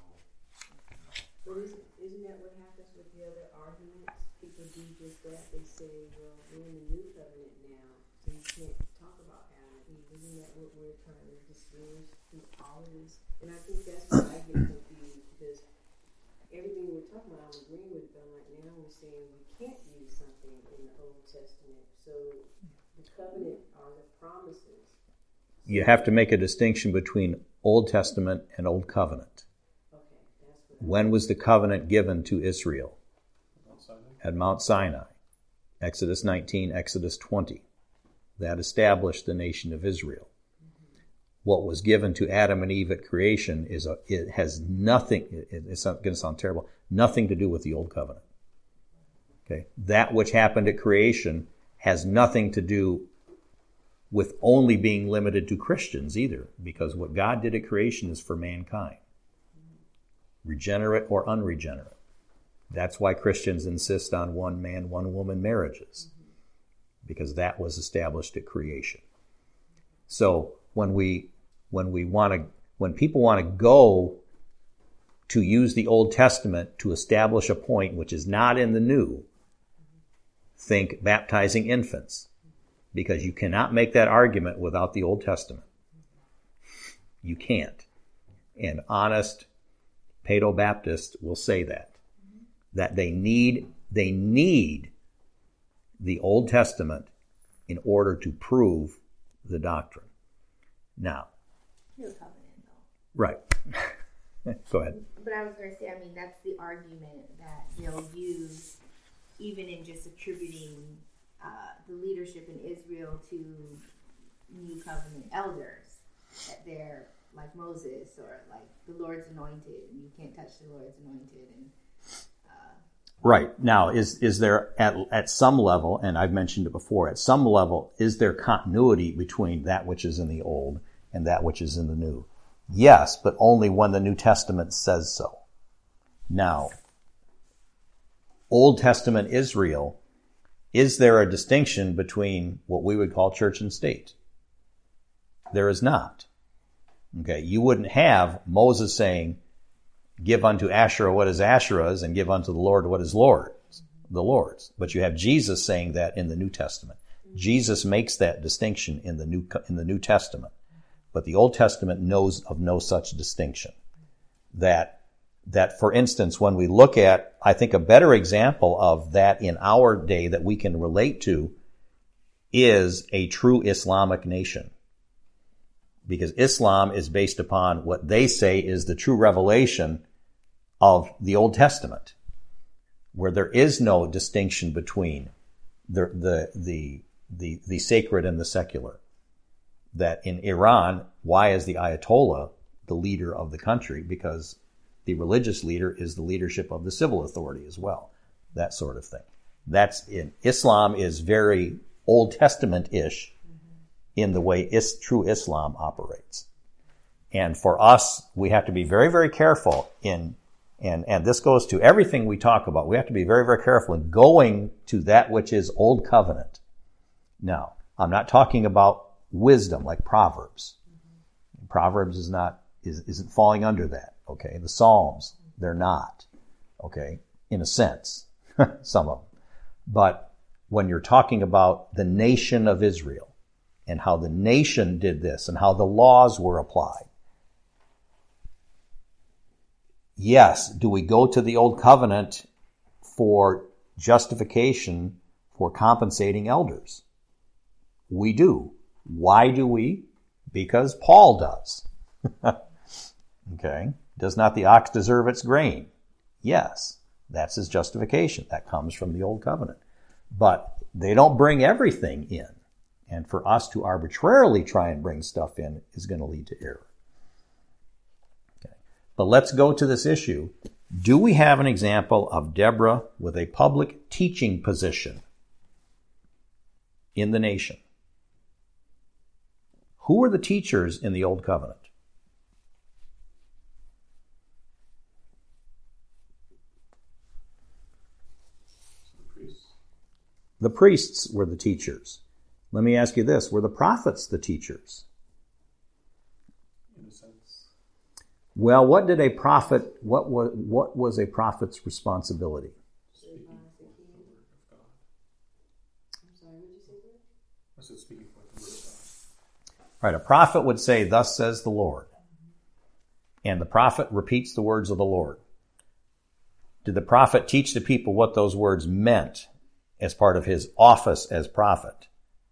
But isn't, isn't that what happens with the other arguments? People do just that. They say, well, we're in the new covenant now, so you can't talk about Adam and Eve. Isn't that what we're trying to distinguish through all of this? And I think that's why I get confused, because everything we're talking about, I'm agreeing with, but like now we're saying we can't use something in the Old Testament. So the covenant are the promises. You have to make a distinction between Old Testament and Old Covenant. Okay, that's what When was the covenant given to Israel? Mount Sinai. At Mount Sinai. Exodus nineteen, Exodus twenty. That established the nation of Israel. What was given to Adam and Eve at creation is a, it has nothing, it, it's not going to sound terrible, nothing to do with the Old Covenant. Okay, that which happened at creation has nothing to do with only being limited to Christians either, because what God did at creation is for mankind, regenerate or unregenerate. That's why Christians insist on one man, one woman marriages, because that was established at creation. So when we when we want to when people want to go to use the Old Testament to establish a point which is not in the New, think baptizing infants, because you cannot make that argument without the Old Testament. You can't. And honest Paedo-Baptists will say that. That they need they need the Old Testament in order to prove the doctrine. Now, New covenant, though. right. Go ahead. But I was going to say, I mean, that's the argument that they'll use, even in just attributing uh, the leadership in Israel to New Covenant elders. That they're like Moses or like the Lord's anointed, and you can't touch the Lord's anointed, and uh, right. Now, is is there at at some level, and I've mentioned it before, at some level, is there continuity between that which is in the Old and that which is in the New? Yes, but only when the New Testament says so. Now, Old Testament Israel, is there a distinction between what we would call church and state? There is not. Okay, you wouldn't have Moses saying, give unto Asherah what is Asherah's and give unto the Lord what is Lord's, the Lord's. But you have Jesus saying that in the New Testament. Jesus makes that distinction in the New, in the New Testament. But the Old Testament knows of no such distinction. That, that for instance, when we look at, I think a better example of that in our day that we can relate to is a true Islamic nation. Because Islam is based upon what they say is the true revelation of the Old Testament, where there is no distinction between the, the, the, the, the sacred and the secular. That in Iran, why is the Ayatollah the leader of the country? Because the religious leader is the leadership of the civil authority as well. That sort of thing. That's in Islam is very Old Testament-ish in the way is, true Islam operates. And for us, we have to be very, very careful in, and, and this goes to everything we talk about. We have to be very, very careful in going to that which is Old Covenant. Now, I'm not talking about wisdom like Proverbs. Mm-hmm. Proverbs is not, is, isn't falling under that. Okay. The Psalms, they're not. Okay. In a sense, some of them. But when you're talking about the nation of Israel and how the nation did this and how the laws were applied, yes, do we go to the Old Covenant for justification for compensating elders? We do. Why do we? Because Paul does. Okay. Does not the ox deserve its grain? Yes. That's his justification. That comes from the Old Covenant. But they don't bring everything in. And for us to arbitrarily try and bring stuff in is going to lead to error. Okay. But let's go to this issue. Do we have an example of Deborah with a public teaching position in the nation? Who were the teachers in the Old Covenant? The priests. The priests were the teachers. Let me ask you this. Were the prophets the teachers? In a sense. Well, what did a prophet, what was, what was a prophet's responsibility? Speaking for the word of God. I'm sorry, what did you say there? I said speaking for the word of God. Right, a prophet would say, thus says the Lord. And the prophet repeats the words of the Lord. Did the prophet teach the people what those words meant as part of his office as prophet?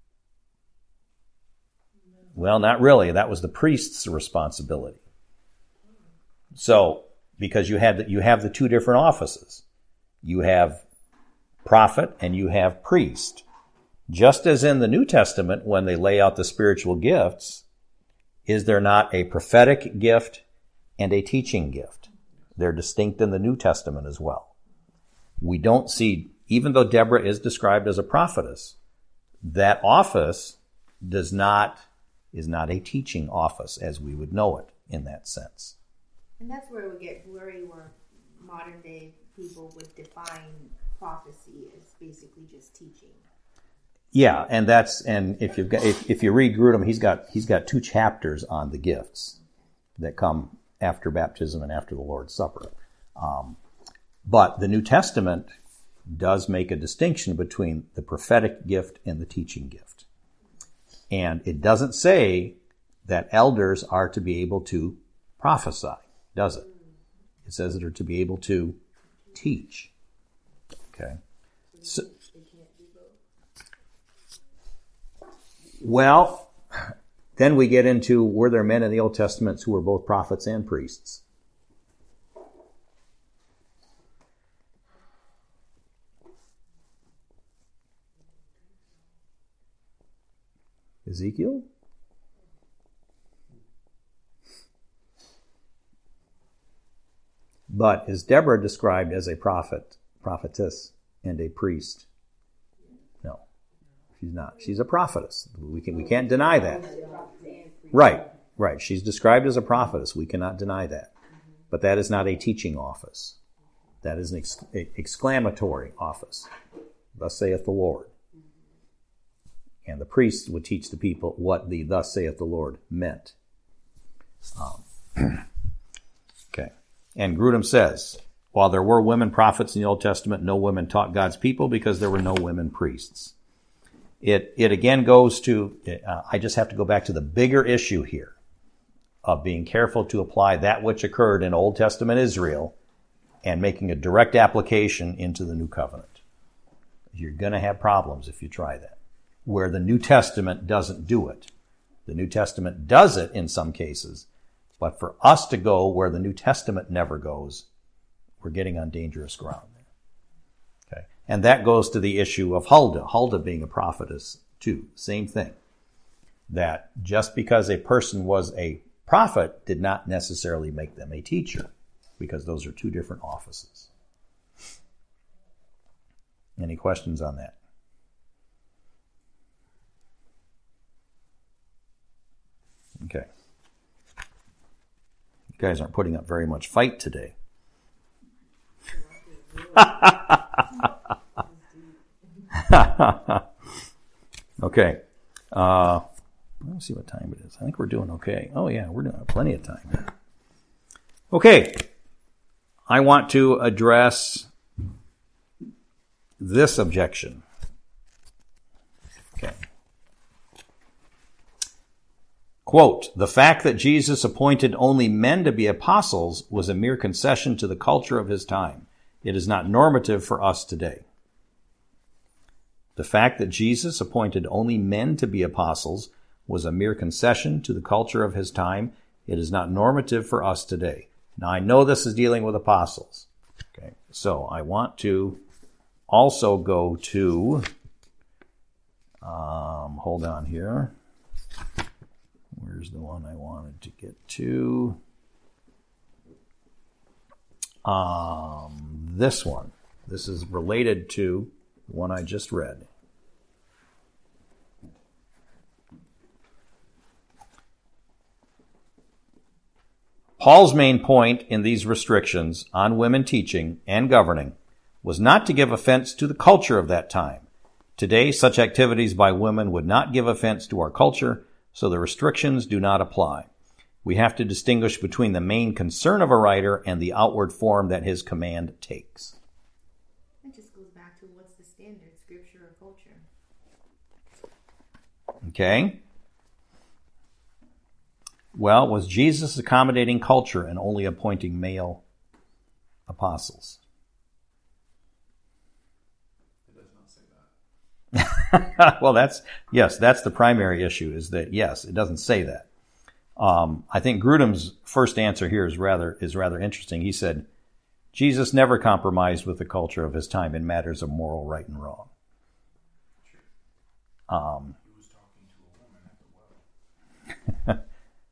Well, not really. That was the priest's responsibility. So, because you had the, you have the two different offices. You have prophet and you have priest. Just as in the New Testament, when they lay out the spiritual gifts, is there not a prophetic gift and a teaching gift? They're distinct in the New Testament as well. We don't see, even though Deborah is described as a prophetess, that office does not, is not a teaching office as we would know it in that sense. And that's where we get blurry, where modern day people would define prophecy as basically just teaching. Yeah, and that's, and if you've got, if, if you read Grudem, he's got, he's got two chapters on the gifts that come after baptism and after the Lord's Supper. Um, but the New Testament does make a distinction between the prophetic gift and the teaching gift. And it doesn't say that elders are to be able to prophesy, does it? It says that they're to be able to teach. Okay. So, well, then we get into, were there men in the Old Testament who were both prophets and priests? Ezekiel? But is Deborah described as a prophet, prophetess, and a priest? No, she's not. She's a prophetess. We can we can't deny that. Right, right. She's described as a prophetess. We cannot deny that. But that is not a teaching office. That is an ex- exclamatory office. Thus saith the Lord. And the priest would teach the people what the thus saith the Lord meant. Um, okay. And Grudem says, while there were women prophets in the Old Testament, no women taught God's people because there were no women priests. It it again goes to, uh, I just have to go back to the bigger issue here of being careful to apply that which occurred in Old Testament Israel and making a direct application into the New Covenant. You're going to have problems if you try that, where the New Testament doesn't do it. The New Testament does it in some cases, but for us to go where the New Testament never goes, we're getting on dangerous ground there. Okay, and that goes to the issue of Huldah. Huldah being a prophetess too. Same thing. That just because a person was a prophet did not necessarily make them a teacher, because those are two different offices. Any questions on that? Okay. You guys aren't putting up very much fight today. Okay. Uh, let's see what time it is. I think we're doing okay. Oh, yeah, we're doing plenty of time. Okay. I want to address this objection. Okay. Quote, the fact that Jesus appointed only men to be apostles was a mere concession to the culture of his time. It is not normative for us today. The fact that Jesus appointed only men to be apostles was a mere concession to the culture of his time. It is not normative for us today. Now, I know this is dealing with apostles. Okay, so I want to also go to, um, hold on here. Where's the one I wanted to get to? Um, this one. This is related to the one I just read. Paul's main point in these restrictions on women teaching and governing was not to give offense to the culture of that time. Today, such activities by women would not give offense to our culture, so the restrictions do not apply. We have to distinguish between the main concern of a writer and the outward form that his command takes. That just goes back to what's the standard, scripture or culture? Okay. Well, was Jesus accommodating culture and only appointing male apostles? It does not say that. Well, that's, yes, that's the primary issue, is that, yes, it doesn't say that. Um, I think Grudem's first answer here is rather is rather interesting. He said, Jesus never compromised with the culture of his time in matters of moral right and wrong. Um, He was talking to a woman at the well.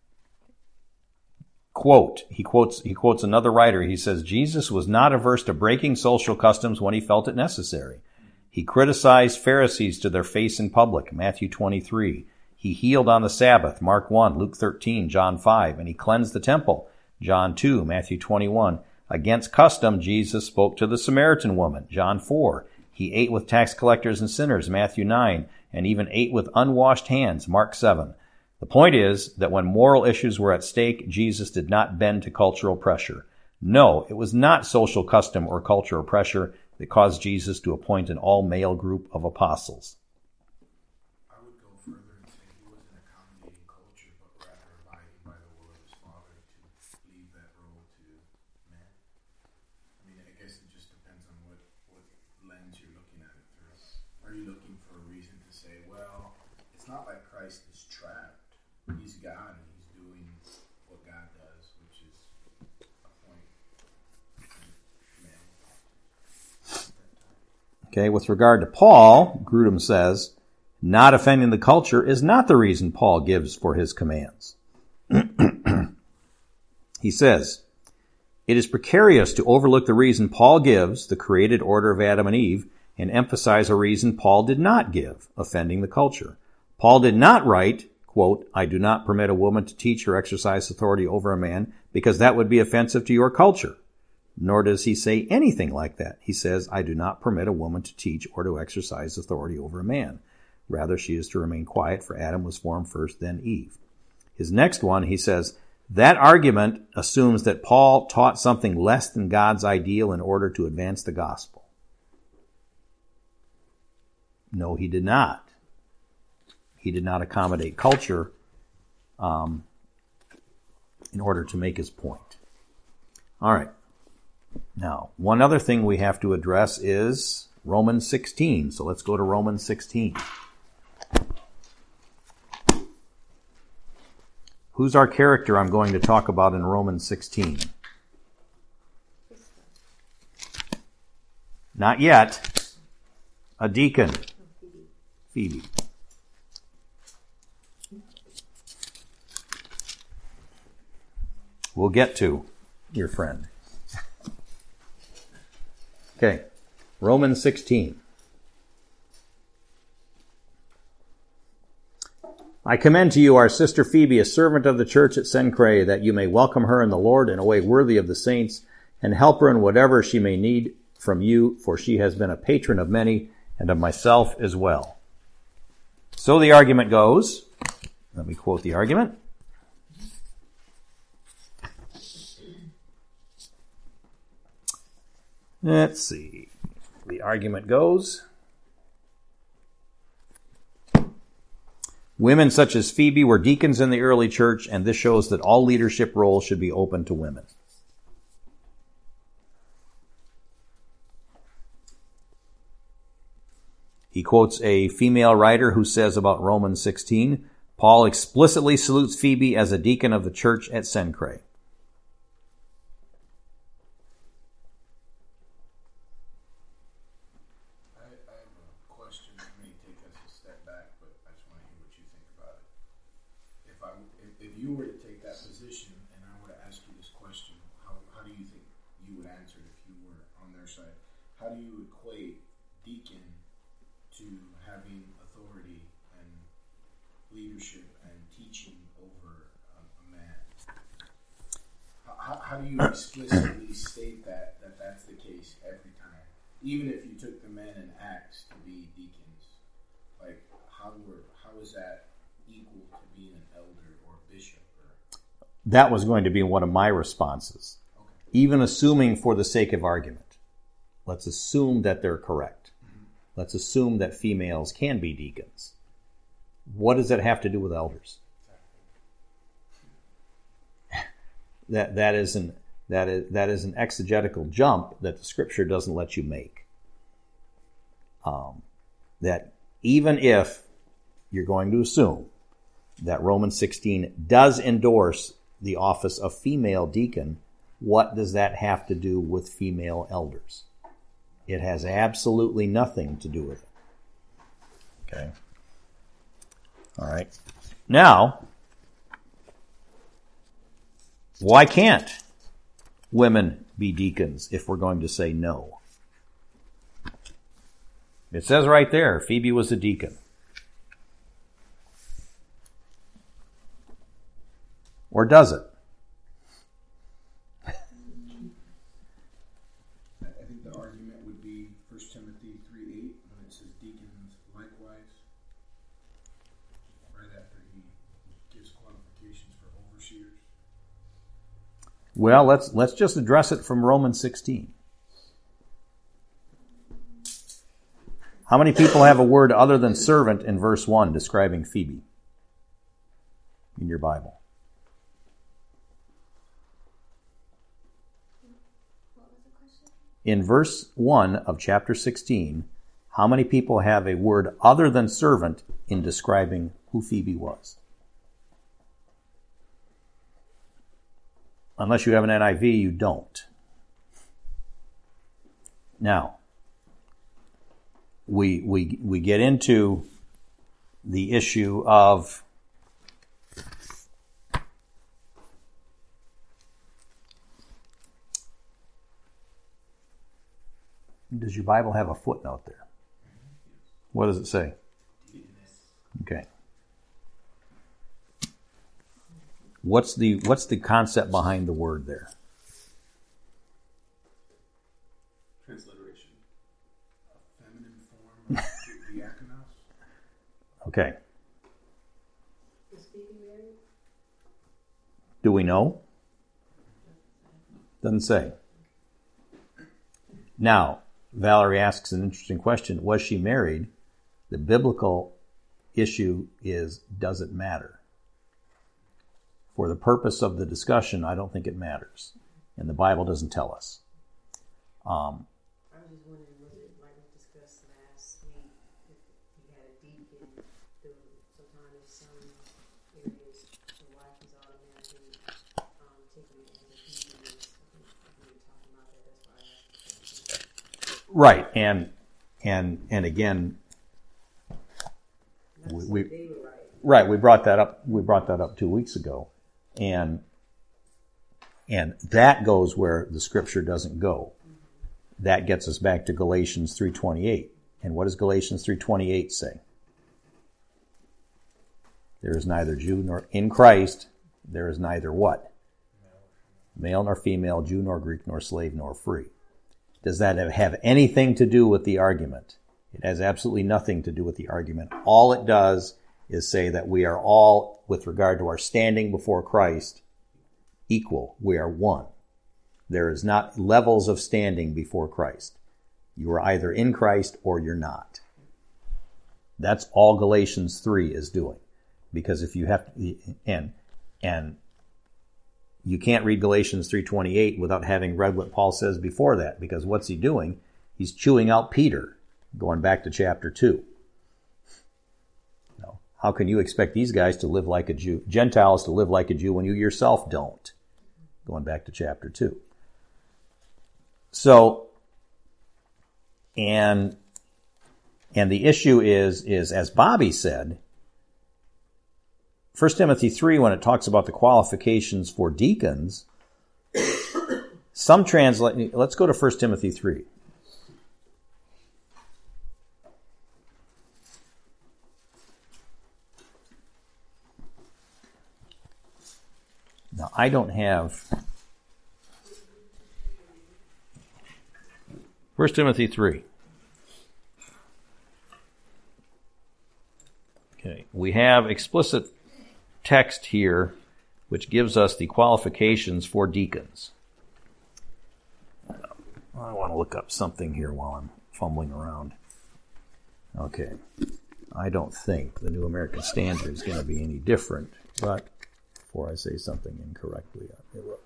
Quote, he quotes he quotes another writer. He says, Jesus was not averse to breaking social customs when he felt it necessary. He criticized Pharisees to their face in public, Matthew twenty-three. He healed on the Sabbath, Mark one, Luke thirteen, John five, and he cleansed the temple, John two, Matthew twenty-one. Against custom, Jesus spoke to the Samaritan woman, John four. He ate with tax collectors and sinners, Matthew nine, and even ate with unwashed hands, Mark seven. The point is that when moral issues were at stake, Jesus did not bend to cultural pressure. No, it was not social custom or cultural pressure that caused Jesus to appoint an all-male group of apostles. I would go further and say he wasn't accommodating culture, but rather abiding by the will of his Father to leave that role to men. I mean, I guess it just depends on what, what lens you're looking at it through. Are you looking for a reason to say, well, it's not like Christ is trapped. He's God and he's doing what God does, which is appoint men. Okay, with regard to Paul, Grudem says, not offending the culture is not the reason Paul gives for his commands. He says, It is precarious to overlook the reason Paul gives, the created order of Adam and Eve, and emphasize a reason Paul did not give, offending the culture. Paul did not write, quote, I do not permit a woman to teach or exercise authority over a man because that would be offensive to your culture. Nor does he say anything like that. He says, I do not permit a woman to teach or to exercise authority over a man. Rather, she is to remain quiet, for Adam was formed first, then Eve. His next one, he says, that argument assumes that Paul taught something less than God's ideal in order to advance the gospel. No, he did not. He did not accommodate culture um, in order to make his point. All right. Now, one other thing we have to address is Romans sixteen. So let's go to Romans sixteen. Who's our character I'm going to talk about in Romans sixteen? Not yet. A deacon. Phoebe. We'll get to your friend. Okay, Romans sixteen. I commend to you our sister Phoebe, a servant of the church at Cenchreae, that you may welcome her in the Lord in a way worthy of the saints, and help her in whatever she may need from you, for she has been a patron of many, and of myself as well. So the argument goes, let me quote the argument. Let's see. The argument goes, women such as Phoebe were deacons in the early church, and this shows that all leadership roles should be open to women. He quotes a female writer who says about Romans sixteen, Paul explicitly salutes Phoebe as a deacon of the church at Cenchreae. You were to take that position, and I were to ask you this question, how, how do you think you would answer it if you were on their side? How do you equate deacon to having authority and leadership and teaching over a, a man? How, how do you explicitly state that, that that's the case every time? Even if you took the men in Acts to be deacons, like how were how is that equal to being an elder or bishop? Or... That was going to be one of my responses. Okay. Even assuming for the sake of argument, let's assume that they're correct. Mm-hmm. Let's assume that females can be deacons. What does that have to do with elders? Exactly. that that is an that is that is an exegetical jump that the scripture doesn't let you make. Um, that even if you're going to assume that Romans sixteen does endorse the office of female deacon, what does that have to do with female elders? It has absolutely nothing to do with it. Okay. All right. Now, why can't women be deacons if we're going to say no? It says right there, Phoebe was a deacon. Or does it? I think the argument would be First Timothy three eight when it says deacons likewise. Right after he gives qualifications for overseers. Well, let's let's just address it from Romans sixteen. How many people have a word other than servant in verse one describing Phoebe in your Bible? In verse one of chapter sixteen, how many people have a word other than servant in describing who Phoebe was? Unless you have an N I V, you don't. Now, we we we get into the issue of Does your Bible have a footnote there? What does it say? Okay. What's the what's the concept behind the word there? Transliteration. A feminine form of diakonos. Okay. Is Phoebe married? Do we know? Doesn't say. Now, Valerie asks an interesting question. Was she married? The biblical issue is, does it matter? For the purpose of the discussion, I don't think it matters. And the Bible doesn't tell us. Um, I was just wondering, was it like we discussed last week, if you had a deacon, there was sometimes in some areas, the wife is automatically um, taken as a deacon. I think we were talking about that, that's why I asked the question. right, and and and again, Not we, to we say they were right. right we brought that up. We brought that up two weeks ago, and and that goes where the Scripture doesn't go. That gets us back to Galatians three twenty-eight. And what does Galatians three twenty-eight say? There is neither Jew nor in Christ, there is neither what? Male nor female, Jew nor Greek, nor slave nor free. Does that have anything to do with the argument? It has absolutely nothing to do with the argument. All it does is say that we are all, with regard to our standing before Christ, equal. We are one. There is not levels of standing before Christ. You are either in Christ or you're not. That's all Galatians three is doing. Because if you have to, and and you can't read Galatians three twenty-eight without having read what Paul says before that, because what's he doing? He's chewing out Peter, going back to chapter two. No. How can you expect these guys to live like a Jew, Gentiles to live like a Jew, when you yourself don't? Going back to chapter two. So, and and the issue is, is as Bobby said, First Timothy three, when it talks about the qualifications for deacons, some translate, let's go to First Timothy three. Now, I don't have First Timothy three. Okay, we have explicit text here which gives us the qualifications for deacons. I want to look up something here while I'm fumbling around. Okay, I don't think the New American Standard is going to be any different, but before I say something incorrectly, I may look.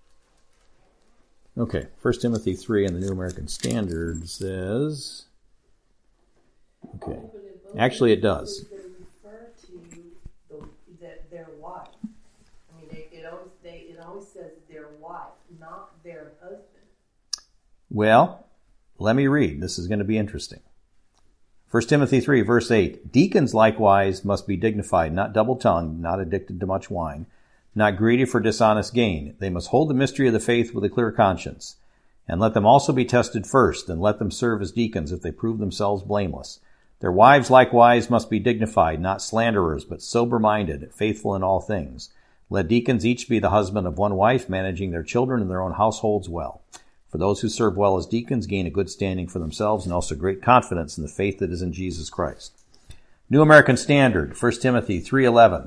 Okay, First Timothy three in the New American Standard says, okay, actually it does. They refer to the, that their wife. I mean, they, it always they it always says their wife, not their husband. Well, let me read. This is going to be interesting. First Timothy three, verse eight. Deacons likewise must be dignified, not double-tongued, not addicted to much wine, not greedy for dishonest gain. They must hold the mystery of the faith with a clear conscience. And let them also be tested first, and let them serve as deacons if they prove themselves blameless. Their wives likewise must be dignified, not slanderers, but sober-minded, faithful in all things. Let deacons each be the husband of one wife, managing their children and their own households well. For those who serve well as deacons gain a good standing for themselves and also great confidence in the faith that is in Jesus Christ. New American Standard, First Timothy three eleven.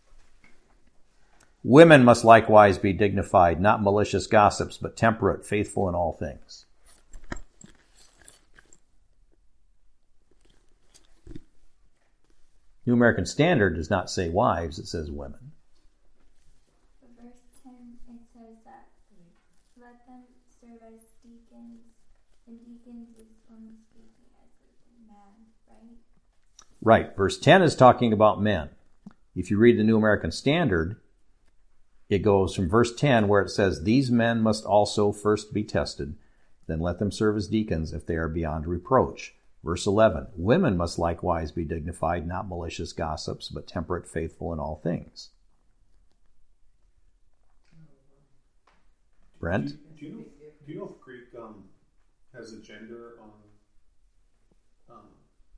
Women must likewise be dignified, not malicious gossips, but temperate, faithful in all things. New American Standard does not say wives, it says women. For verse ten, it says that let them serve as deacons, and deacons is only speaking as a man, right? Right. Verse ten is talking about men. If you read the New American Standard, it goes from verse ten where it says, these men must also first be tested, then let them serve as deacons if they are beyond reproach. Verse eleven, women must likewise be dignified, not malicious gossips, but temperate, faithful in all things. Brent? Do you, do you know? Do you know if Greek um, has a gender on um,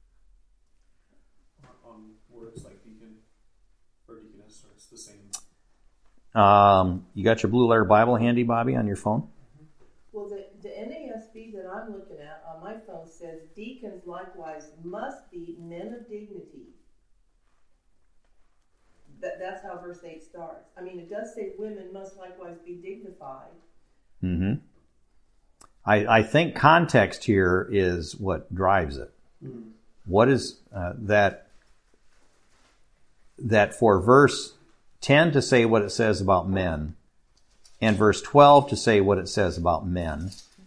on, on words like deacon or deaconess, or it's the same? Um, you got your Blue Letter Bible handy, Bobby, on your phone? Well, the, the N A S B that I'm looking at on my phone says deacons likewise must be men of dignity. That, that's how verse eight starts. I mean, it does say women must likewise be dignified. Mm-hmm. I, I think context here is what drives it. Mm-hmm. What is uh, that? That for verse ten to say what it says about men, and verse twelve to say what it says about men.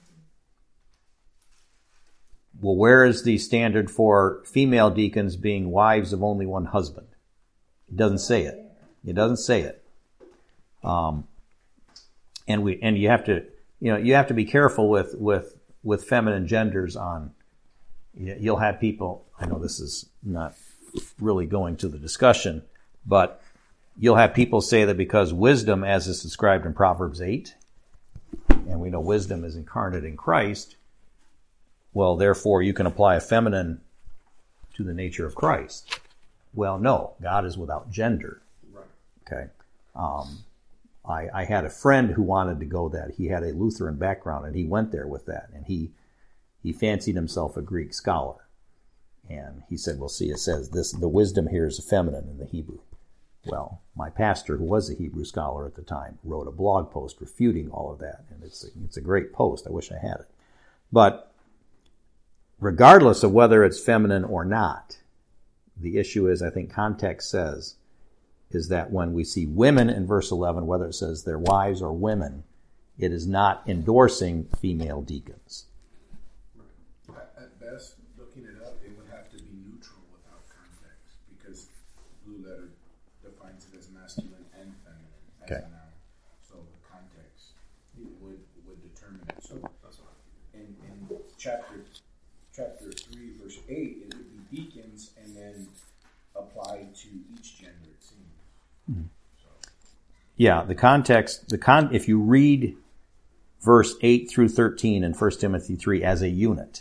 Well, where is the standard for female deacons being wives of only one husband? It doesn't say it. It doesn't say it. Um, and we and you have to you know you have to be careful with with with feminine genders on. You'll have people. I know this is not really going to the discussion, but you'll have people say that because wisdom, as is described in Proverbs eight, and we know wisdom is incarnate in Christ, well, therefore you can apply a feminine to the nature of Christ. Well, no, God is without gender. Right. Okay. Um, I, I had a friend who wanted to go that. He had a Lutheran background, and he went there with that, and he he fancied himself a Greek scholar. And he said, well, see, it says this, the wisdom here is feminine in the Hebrew. Well, my pastor, who was a Hebrew scholar at the time, wrote a blog post refuting all of that. And it's a, it's a great post. I wish I had it. But regardless of whether it's feminine or not, the issue is, I think context says, is that when we see women in verse eleven, whether it says their wives or women, it is not endorsing female deacons. At, at best, looking it up, it would have to be neutral without context, because Blue Letter defines it as masculine and feminine as Okay. a noun. So the context would would determine it. So That's what I in, in chapter chapter three, verse eight, it would be deacons, and then applied to each gender, it seems. Mm-hmm. So Yeah, the context, the con. If you read verse eight through thirteen in First Timothy three as a unit,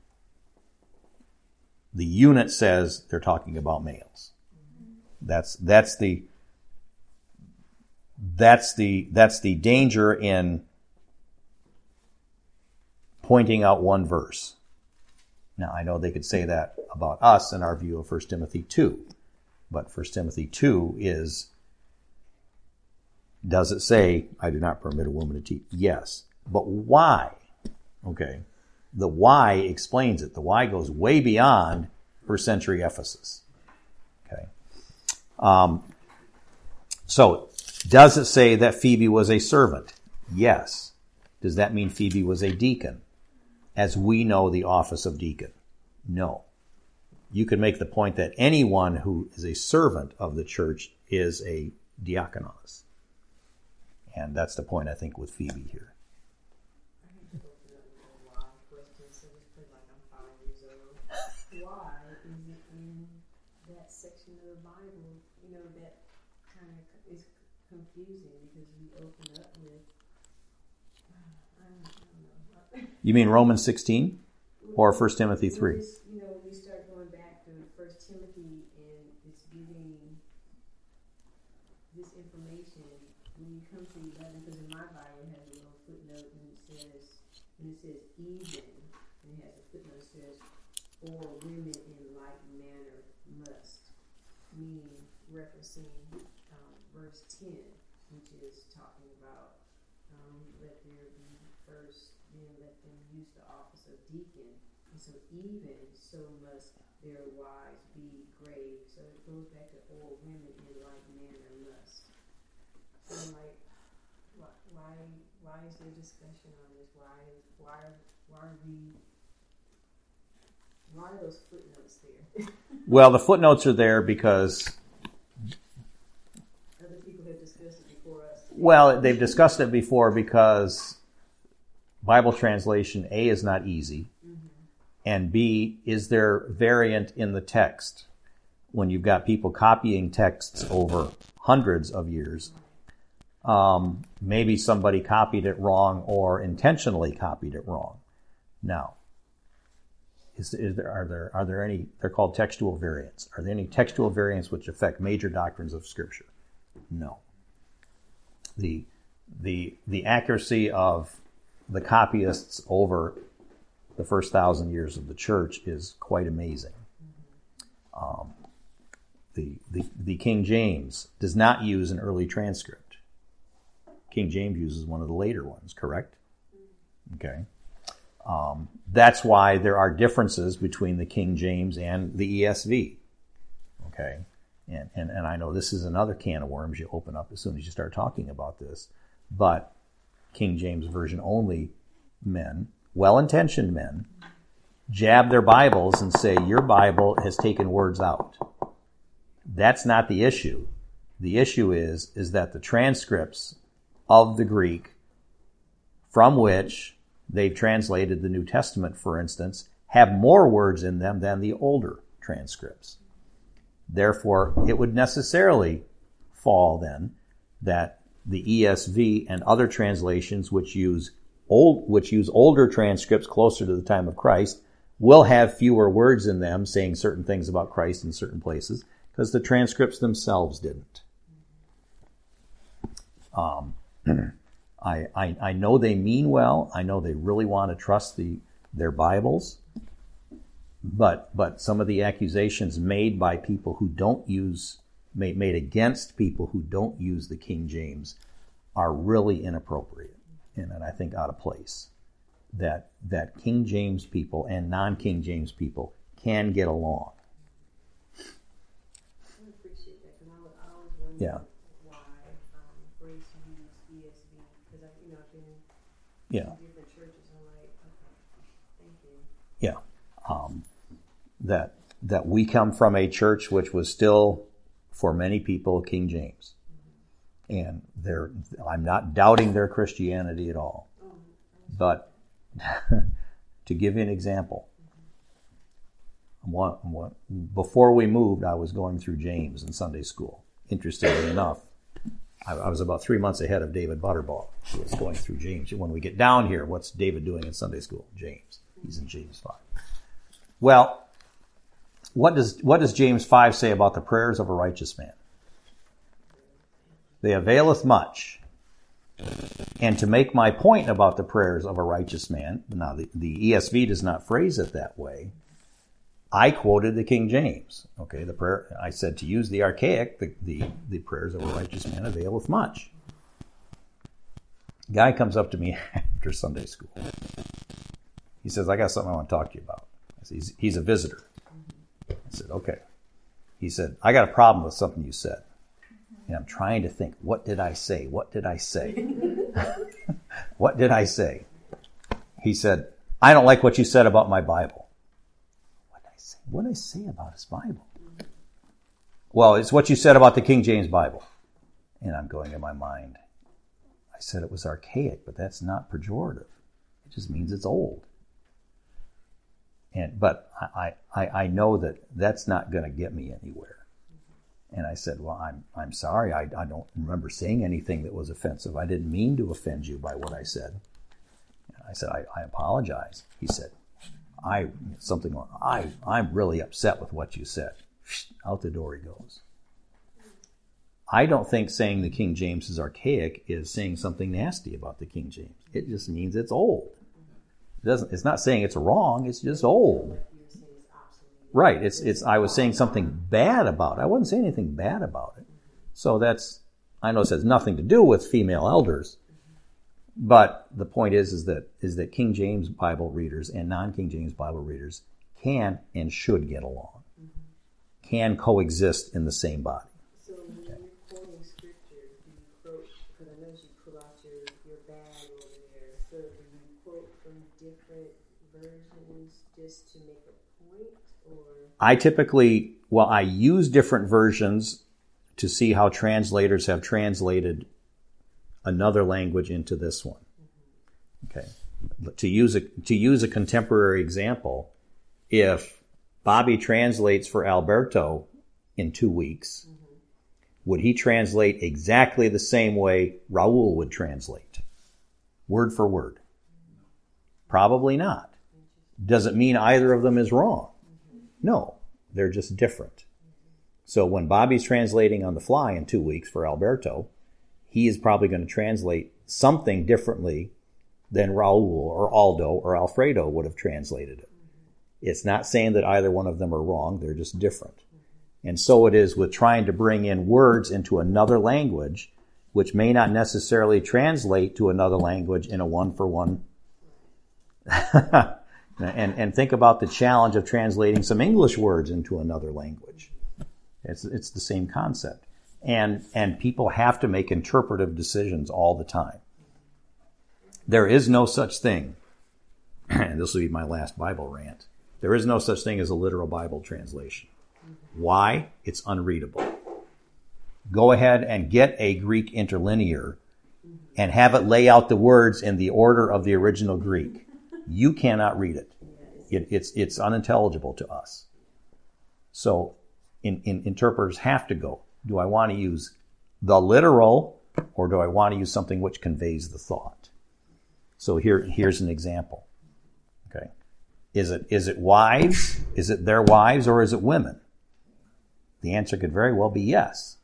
the unit says they're talking about males. That's that's the that's the that's the danger in pointing out one verse. Now, I know they could say that about us in our view of First Timothy two, but First Timothy two is, does it say, I do not permit a woman to teach? Yes. But why? Okay. The why explains it. The why goes way beyond first century Ephesus. Okay. Um, so, does it say that Phoebe was a servant? Yes. Does that mean Phoebe was a deacon? As we know the office of deacon? No. You could make the point that anyone who is a servant of the church is a diakonos. And that's the point, I think, with Phoebe here. I need to open up a little wild question, so just put like I'm five years old. Why is it in that section of the Bible, you know, that kind of is confusing, because you open up with, I don't, I don't know. You mean Romans sixteen or First Timothy three? Just, you know, we start going back to First Timothy, and it's giving this information. When you come to eleven, because in my Bible it has a little footnote, and it says, and it says even, and it has a footnote that says, or women in like manner must, meaning referencing um, verse ten, which is talking about um, let there be first, then let them use the office of deacon, and so even so must their wives be grave. So it goes back to all women in like manner must. So I'm like, why, why, why is there discussion on this? Why, why, why are we, why are those footnotes there? Well, the footnotes are there because, Other people have discussed it before us. well, they've discussed it before because Bible translation, A, is not easy, Mm-hmm. and B, is there variant in the text? When you've got people copying texts over hundreds of years, um, maybe somebody copied it wrong or intentionally copied it wrong. Now, is, is there, are there are there any, they're called textual variants. Are there any textual variants which affect major doctrines of Scripture? No. The, the, the accuracy of the copyists over the first thousand years of the church is quite amazing. Um, the, the, the King James does not use an early transcript. King James uses one of the later ones, correct? Okay. Um, that's why there are differences between the King James and the E S V. Okay. And, and, and I know this is another can of worms you open up as soon as you start talking about this. But King James Version only men, well-intentioned men, jab their Bibles and say, your Bible has taken words out. That's not the issue. The issue is, is that the transcripts of the Greek from which they've translated the New Testament, for instance, have more words in them than the older transcripts. Therefore, it would necessarily fall then that the E S V and other translations which use old, which use older transcripts closer to the time of Christ will have fewer words in them saying certain things about Christ in certain places because the transcripts themselves didn't. Um, I, I, I know they mean well. I know they really want to trust the their Bibles. But but some of the accusations made by people who don't use, made, made against people who don't use the King James are really inappropriate and, and I think out of place. That that King James people and non-King James people can get along. I appreciate that because I was, I was wondering Yeah. why um, Grace used E S V because I, you know, I've been Yeah. in different churches. I'm like, okay, thank you. Yeah. Um, that that we come from a church which was still, for many people, King James. And they're, I'm not doubting their Christianity at all. But to give you an example, one, one, before we moved, I was going through James in Sunday school. Interestingly enough, I, I was about three months ahead of David Butterball, who was going through James. When we get down here, what's David doing in Sunday school? James. He's in James five. Well, what does what does James five say about the prayers of a righteous man? They availeth much. And to make my point about the prayers of a righteous man, now the, the E S V does not phrase it that way. I quoted the King James. Okay, the prayer I said to use the archaic, the, the, the prayers of a righteous man availeth much. Guy comes up to me after Sunday school. He says, I got something I want to talk to you about. I said, he's, he's a visitor. I said, okay. He said, I got a problem with something you said. And I'm trying to think, what did I say? What did I say? What did I say? He said, I don't like what you said about my Bible. What did I say? What did I say about his Bible? Well, it's what you said about the King James Bible. And I'm going in my mind. I said it was archaic, but that's not pejorative. It just means it's old. And but I, I, I know that that's not going to get me anywhere. And I said, well, I'm I'm sorry. I, I don't remember saying anything that was offensive. I didn't mean to offend you by what I said. I said, I, I apologize. He said, I something like, I, I'm really upset with what you said. Out the door he goes. I don't think saying the King James is archaic is saying something nasty about the King James. It just means it's old. It doesn't. It's not saying it's wrong. It's just old. Right. It's it's. I was saying something bad about it. I wasn't saying anything bad about it. So that's. I know it has nothing to do with female elders, but the point is, is that is that King James Bible readers and non-King James Bible readers can and should get along, can coexist in the same body. So when you're quoting scripture, do you quote? Because I noticed you pull out your your bag over there. So do you quote from different versions just to make a point? I typically, well, I use different versions to see how translators have translated another language into this one. Okay. To use a, to use a contemporary example, if Bobby translates for Alberto in two weeks, mm-hmm. would he translate exactly the same way Raul would translate? Word for word? Probably not. Does it mean either of them is wrong? No, they're just different. So when Bobby's translating on the fly in two weeks for Alberto, he is probably going to translate something differently than Raul or Aldo or Alfredo would have translated it. It's not saying that either one of them are wrong, they're just different. And so it is with trying to bring in words into another language, which may not necessarily translate to another language in a one-for-one. and, and think about the challenge of translating some English words into another language. It's, it's the same concept. And, and people have to make interpretive decisions all the time. There is no such thing, and this will be my last Bible rant, there is no such thing as a literal Bible translation. Why? It's unreadable. Go ahead and get a Greek interlinear and have it lay out the words in the order of the original Greek. You cannot read it. it it's, it's unintelligible to us. So in, in, interpreters have to go, do I want to use the literal or do I want to use something which conveys the thought? So here, here's an example. Okay. Is it, is it wives? Is it their wives or is it women? The answer could very well be yes.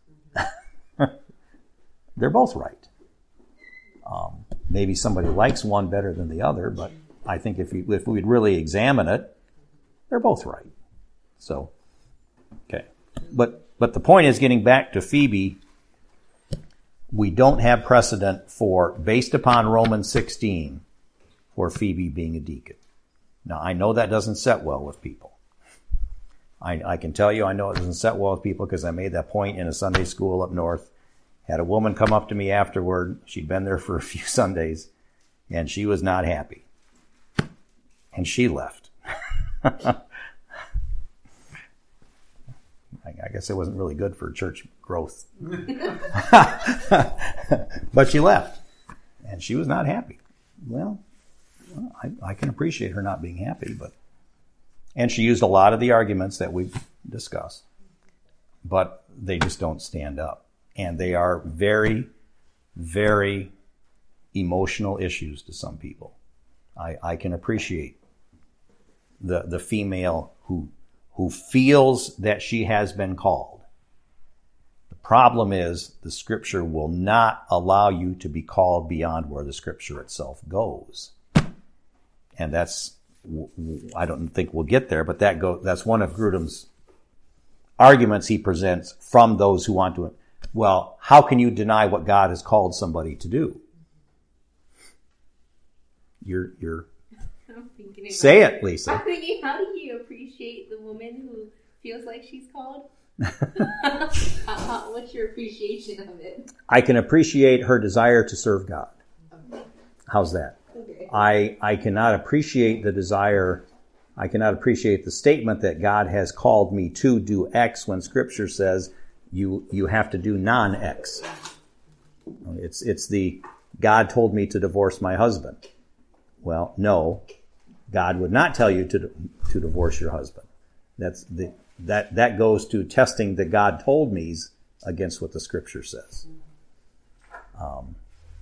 They're both right. Um, maybe somebody likes one better than the other, but I think if we, if we'd really examine it, they're both right. So, okay. But, but the point is, getting back to Phoebe, we don't have precedent for, based upon Romans sixteen, for Phoebe being a deacon. Now, I know that doesn't set well with people. I, I can tell you I know it doesn't set well with people because I made that point in a Sunday school up north. Had a woman come up to me afterward. She'd been there for a few Sundays, and she was not happy. And she left. I, I guess it wasn't really good for church growth. But she left, and she was not happy. Well, I, I can appreciate her not being happy, but and she used a lot of the arguments that we've discussed, but they just don't stand up. And they are very, very emotional issues to some people. I, I can appreciate the, the female who, who feels that she has been called. The problem is the scripture will not allow you to be called beyond where the scripture itself goes. And that's, I don't think we'll get there, but that go, that's one of Grudem's arguments he presents from those who want to. Well, how can you deny what God has called somebody to do? You're, you're, I'm thinking say about, it, Lisa. I'm thinking, how do you appreciate the woman who feels like she's called? how, what's your appreciation of it? I can appreciate her desire to serve God. Okay. How's that? Okay. I, I cannot appreciate the desire, I cannot appreciate the statement that God has called me to do X when Scripture says you you have to do non-X. It's it's the God told me to divorce my husband. Well, no, God would not tell you to to divorce your husband. That's the that that goes to testing the God told me's against what the Scripture says. Um,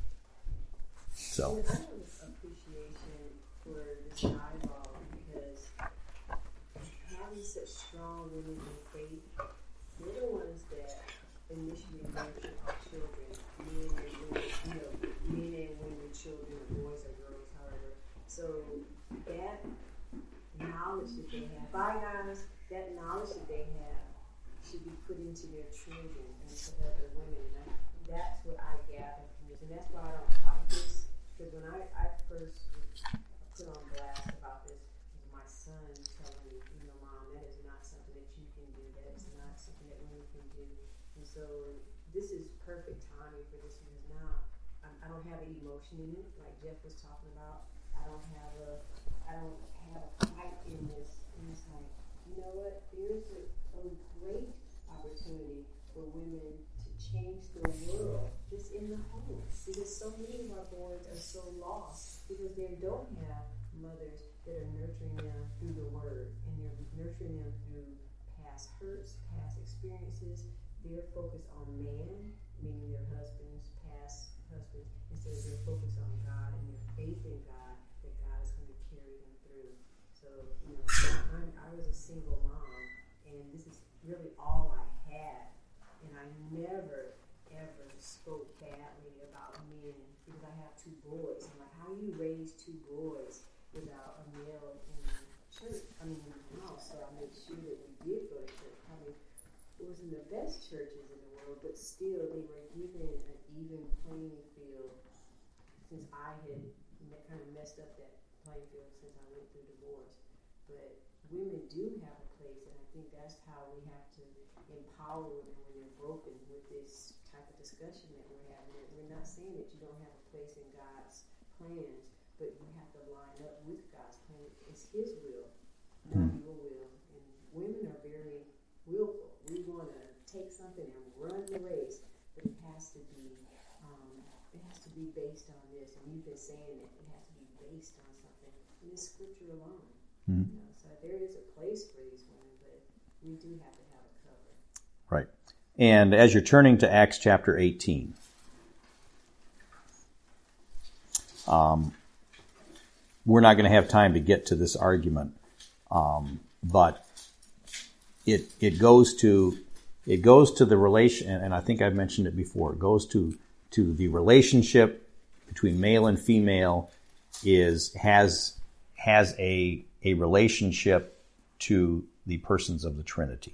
so. Appreciation for this dialogue because having such strong women in faith, they're the ones that initially nurture our children, men and women, you know, men and women, children, boys or girls, however. So that knowledge that they have, by guys, that knowledge that they have should be put into their children and to other women. And that, that's what I gather from this, and that's why I don't fight this. Because when I, I first was put on blast about this, my son telling me, you know, Mom, that is not something that you can do. That is not something that women can do. And so this is perfect timing for this because now I, I don't have an emotion in it, like Jeff was talking about. I don't have a, I don't have a fight in this. And it's like, you know what? There's a, a great opportunity for women to change the world just in the home. Because so many of our boys are so lost because they don't have mothers that are nurturing them through the word and they're nurturing them through past hurts, past experiences. They're focused on man, meaning their husbands, past husbands, instead of their focus on God and their faith in God, that God is going to carry them through. So So, you know, I'm, I was a single mom, and this is really all I had. And I never, ever spoke badly about men because I have two boys. I'm like, how do you raise two boys without a male in the church? I mean, in the house. So I made sure that we did go to church. Probably it wasn't the best churches in the world, but still they were given an even playing field. Since I had kind of messed up that playing field since I went through divorce. But women do have a place, and I think that's how we have to empower women when they're broken with this type of discussion that we're having. We're not saying that you don't have a place in God's plans, but you have to line up with God's plan. It's His will, not your will. And women are very willful. We want to take something and run the race, but it has to be um, it has to be based on this. And you've been saying that it has to be based on something in this scripture alone. Mm-hmm. You know, so there is a place for these women, but we do have to have it covered. Right. And as you're turning to Acts chapter eighteen, um, we're not going to have time to get to this argument, um, but it it goes to it goes to the relation, and I think I've mentioned it before. It goes to to the relationship between male and female is has has a a relationship to the persons of the Trinity.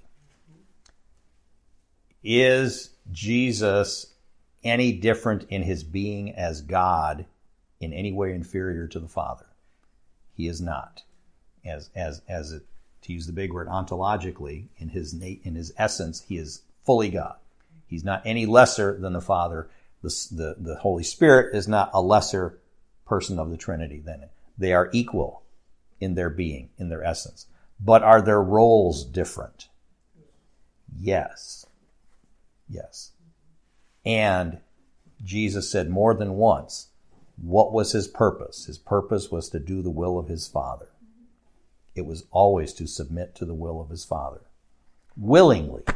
Is Jesus any different in his being as God in any way inferior to the Father? He is not. As as as it, to use the big word, ontologically, in his na- in his essence, he is fully God. He's not any lesser than the Father. The, the, the Holy Spirit is not a lesser person of the Trinity than it. They are equal in their being, in their essence. But are their roles different? Yes. Yes. And Jesus said more than once, what was his purpose? His purpose was to do the will of his Father. It was always to submit to the will of his Father. Willingly.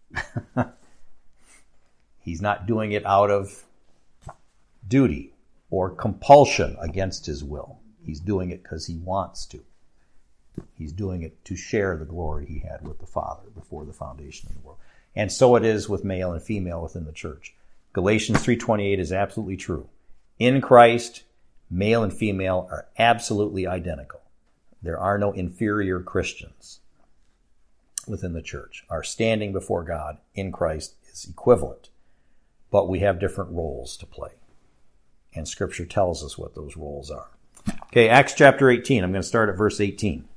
He's not doing it out of duty or compulsion against his will. He's doing it because he wants to. He's doing it to share the glory he had with the Father before the foundation of the world. And so it is with male and female within the church. Galatians three twenty-eight is absolutely true. In Christ, male and female are absolutely identical. There are no inferior Christians within the church. Our standing before God in Christ is equivalent, but we have different roles to play. And Scripture tells us what those roles are. Okay, Acts chapter eighteen. I'm going to start at verse eighteen.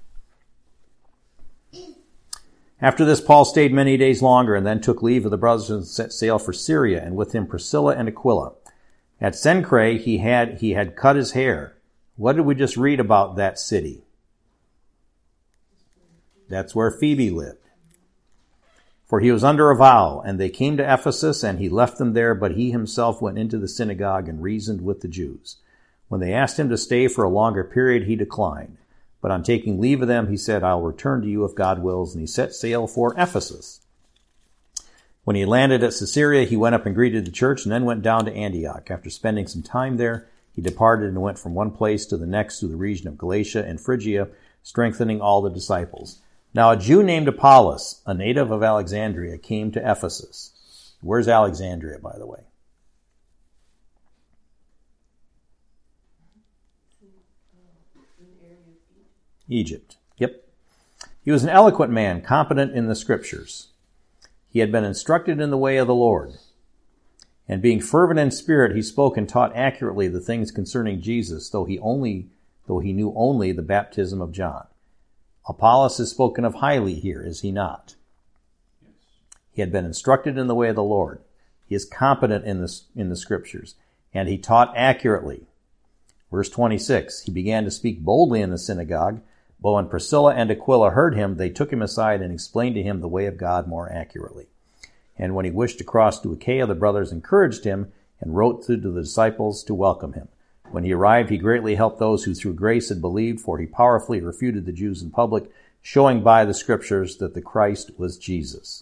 After this, Paul stayed many days longer and then took leave of the brothers and set sail for Syria, and with him Priscilla and Aquila. At Cenchreae, he had, he had cut his hair. What did we just read about that city? That's where Phoebe lived. For he was under a vow, and they came to Ephesus, and he left them there, but he himself went into the synagogue and reasoned with the Jews. When they asked him to stay for a longer period, he declined. But on taking leave of them, he said, I will return to you if God wills, and he set sail for Ephesus. When he landed at Caesarea, he went up and greeted the church, and then went down to Antioch. After spending some time there, he departed and went from one place to the next through the region of Galatia and Phrygia, strengthening all the disciples. Now a Jew named Apollos, a native of Alexandria, came to Ephesus. Where's Alexandria, by the way? Egypt. Yep. He was an eloquent man, competent in the Scriptures. He had been instructed in the way of the Lord. And being fervent in spirit, he spoke and taught accurately the things concerning Jesus, though he only, though he knew only the baptism of John. Apollos is spoken of highly here, is he not? Yes. He had been instructed in the way of the Lord. He is competent in the, in the Scriptures, and he taught accurately. Verse twenty-six, he began to speak boldly in the synagogue, but when Priscilla and Aquila heard him, they took him aside and explained to him the way of God more accurately. And when he wished to cross to Achaia, the brothers encouraged him and wrote to the disciples to welcome him. When he arrived, he greatly helped those who through grace had believed, for he powerfully refuted the Jews in public, showing by the Scriptures that the Christ was Jesus.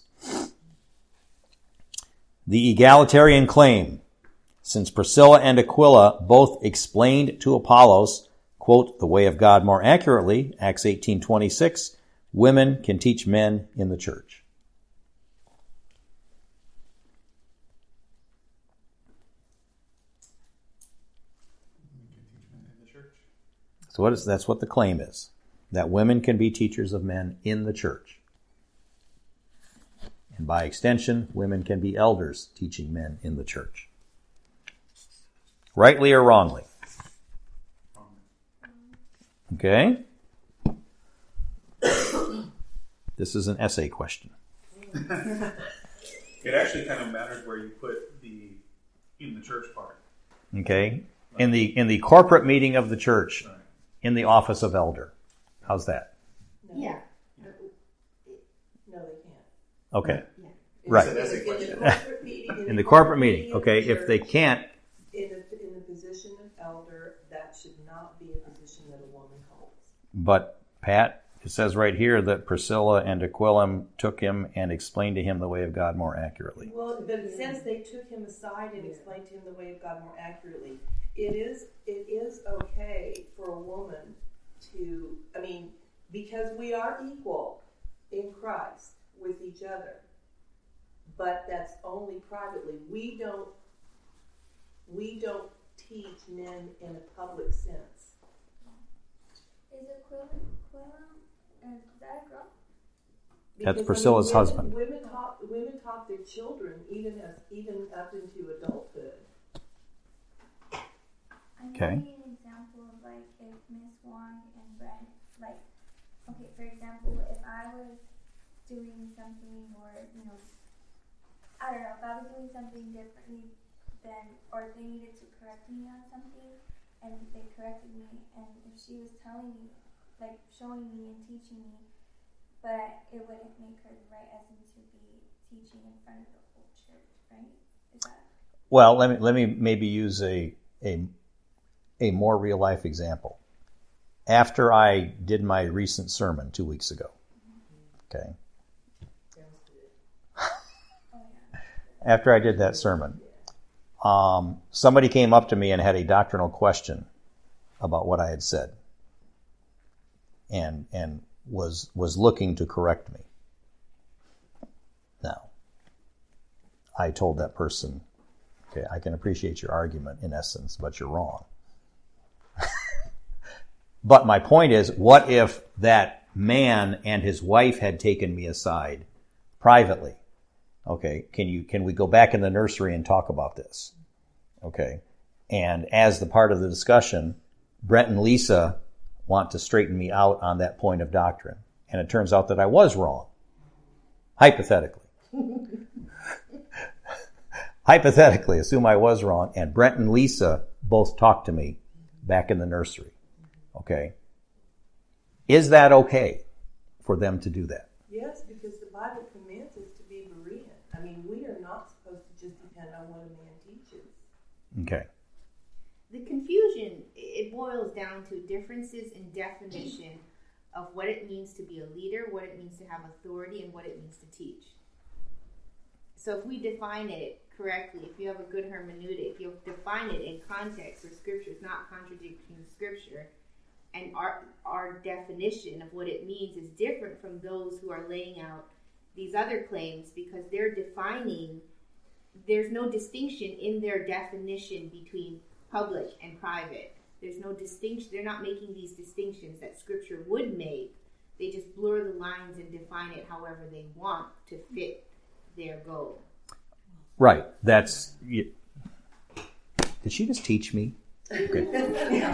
The egalitarian claim. Since Priscilla and Aquila both explained to Apollos, quote the way of God more accurately, Acts eighteen twenty-six, women can teach men in the church. So what is, that's what the claim is, that women can be teachers of men in the church. And by extension, women can be elders teaching men in the church. Rightly or wrongly? Okay? This is an essay question. It actually kind of matters where you put the in the church part. Okay? In the in the corporate meeting of the church, Right. in the office of elder. How's that? No. Yeah. No, they can't. Okay. Yeah. Right. It's an essay In the question. corporate meeting, In the corporate meeting. of Okay, the if they church, can't, In the, in the position of elder, that should not be a position that a woman holds. but Pat, it says right here that Priscilla and Aquila took him and explained to him the way of God more accurately. Well, but it says they took him aside and explained to him the way of God more accurately. It is, it is okay for a woman to, I mean, because we are equal in Christ with each other, but that's only privately. We don't, we don't teach men in a public sense. Is Aquila, Aquila, is that a girl? That's Because, Priscilla's I mean, husband. Women, women taught women taught their children even as even up into adulthood. I'm Okay. giving an example of like if Miss Wong and Brent, like, okay, for example, if I was doing something or, you know, I don't know, if I was doing something differently than, or if they needed to correct me on something and they corrected me, and if she was telling me, like showing me and teaching me, but it wouldn't make her the right essence to be teaching in front of the whole church, right? Is that? Well, let me let me maybe use a a a more real life example. After I did my recent sermon two weeks ago, okay. After I did that sermon, um, somebody came up to me and had a doctrinal question about what I had said, and and was was looking to correct me. Now, I told that person, okay, I can appreciate your argument in essence, but you're wrong. But my point is, what if that man and his wife had taken me aside privately? Okay, can you can we go back in the nursery and talk about this? Okay, and as the part of the discussion, Brent and Lisa want to straighten me out on that point of doctrine, and it turns out that I was wrong, hypothetically. Hypothetically, assume I was wrong, and Brent and Lisa both talked to me back in the nursery. Okay. Is that okay for them to do that? Yes, because the Bible commands us to be Berean. I mean, we are not supposed to just depend on what a man teaches. Okay. The confusion, it boils down to differences in definition of what it means to be a leader, what it means to have authority, and what it means to teach. So if we define it correctly, if you have a good hermeneutic, you'll define it in context where Scripture is not contradicting Scripture, and our our definition of what it means is different from those who are laying out these other claims, because they're defining, there's no distinction in their definition between public and private. There's no distinction. They're not making these distinctions that Scripture would make. They just blur the lines and define it however they want to fit their goal. Right. That's. Did she just teach me? Okay.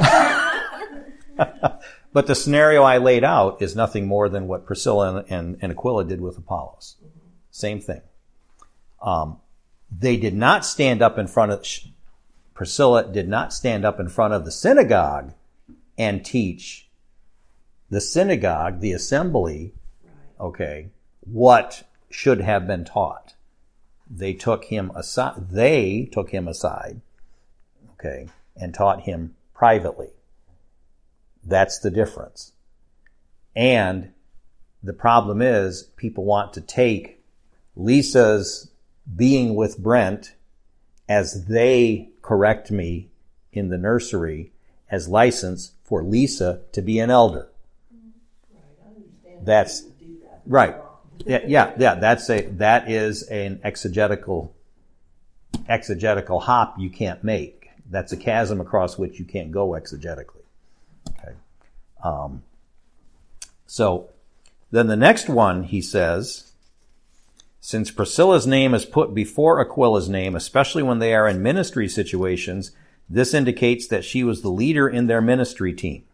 But the scenario I laid out is nothing more than what Priscilla and, and, and Aquila did with Apollos. Same thing. Um, they did not stand up in front of, Priscilla did not stand up in front of the synagogue and teach the synagogue, the assembly, okay, what should have been taught. They took him aside, they took him aside, okay, and taught him privately. That's the difference. And the problem is people want to take Lisa's being with Brent as they correct me in the nursery, as license for Lisa to be an elder. That's right. Yeah, yeah, yeah. That's a that is an exegetical exegetical hop you can't make. That's a chasm across which you can't go exegetically. Okay. Um, so then the next one, he says, since Priscilla's name is put before Aquila's name, especially when they are in ministry situations, this indicates that she was the leader in their ministry team.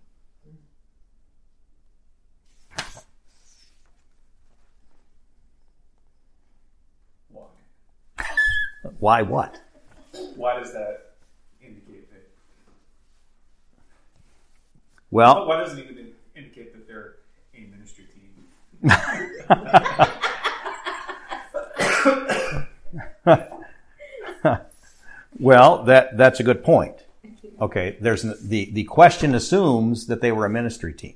Why? Why what? Why does that indicate that? Well, why doesn't it even indicate that they're a ministry team? Well, that that's a good point. Okay, there's the the question assumes that they were a ministry team.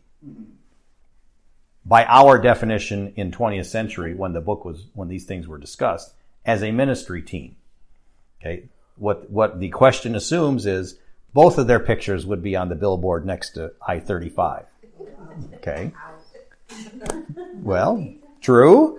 By our definition in twentieth century, when the book was when these things were discussed, as a ministry team. Okay, what what the question assumes is both of their pictures would be on the billboard next to I thirty-five. Okay. Well, true.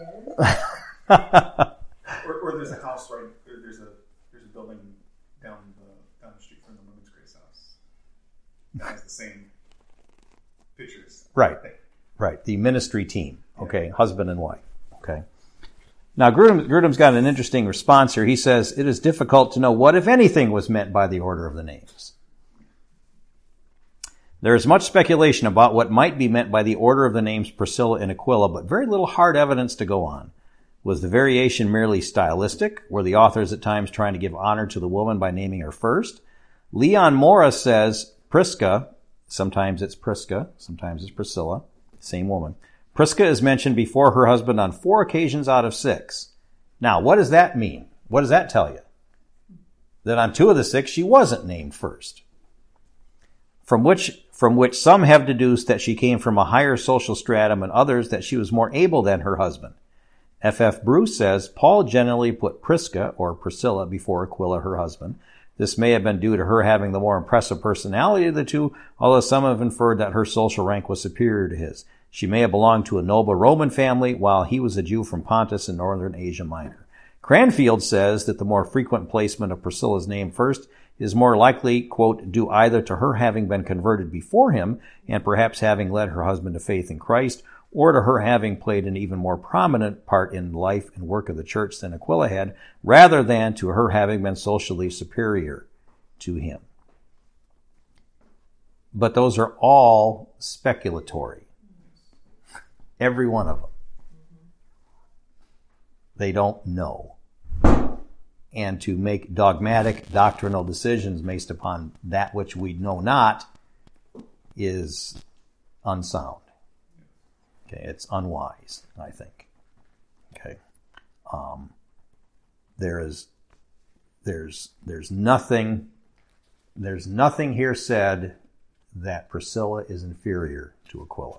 or, or there's a house right there, there's a there's a building down the down the street from the Women's Grace House that has the same pictures. Right. Right. The ministry team. Okay. Yeah. Husband and wife. Okay. Now, Grudem, Grudem's got an interesting response here. He says, it is difficult to know what, if anything, was meant by the order of the names. There is much speculation about what might be meant by the order of the names Priscilla and Aquila, but very little hard evidence to go on. Was the variation merely stylistic? Were the authors at times trying to give honor to the woman by naming her first? Leon Morris says Prisca, sometimes it's Prisca, sometimes it's Priscilla, same woman. Prisca is mentioned before her husband on four occasions out of six. Now, what does that mean? What does that tell you? That on two of the six, she wasn't named first. From which, from which some have deduced that she came from a higher social stratum and others that she was more able than her husband. F F Bruce says, Paul generally put Prisca, or Priscilla, before Aquila, her husband. This may have been due to her having the more impressive personality of the two, although some have inferred that her social rank was superior to his. She may have belonged to a noble Roman family, while he was a Jew from Pontus in northern Asia Minor. Cranfield says that the more frequent placement of Priscilla's name first is more likely, quote, due either to her having been converted before him and perhaps having led her husband to faith in Christ, or to her having played an even more prominent part in the life and work of the church than Aquila had, rather than to her having been socially superior to him. But those are all speculatory. Every one of them. They don't know. And to make dogmatic doctrinal decisions based upon that which we know not is unsound. Okay, it's unwise, I think. Okay. Um, there is there's there's nothing there's nothing here said that Priscilla is inferior to Aquila.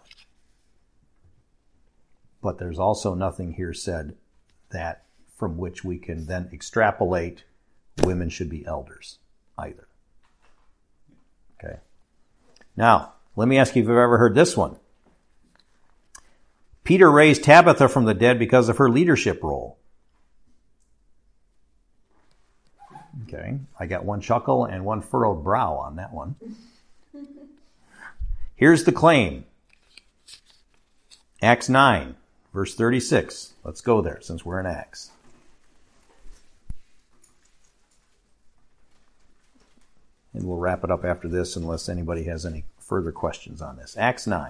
But there's also nothing here said that from which we can then extrapolate women should be elders either. Okay. Now, let me ask you if you've ever heard this one. Peter raised Tabitha from the dead because of her leadership role. Okay. I got one chuckle and one furrowed brow on that one. Here's the claim. Acts nine. Verse thirty-six. Let's go there since we're in Acts. And we'll wrap it up after this unless anybody has any further questions on this. Acts nine.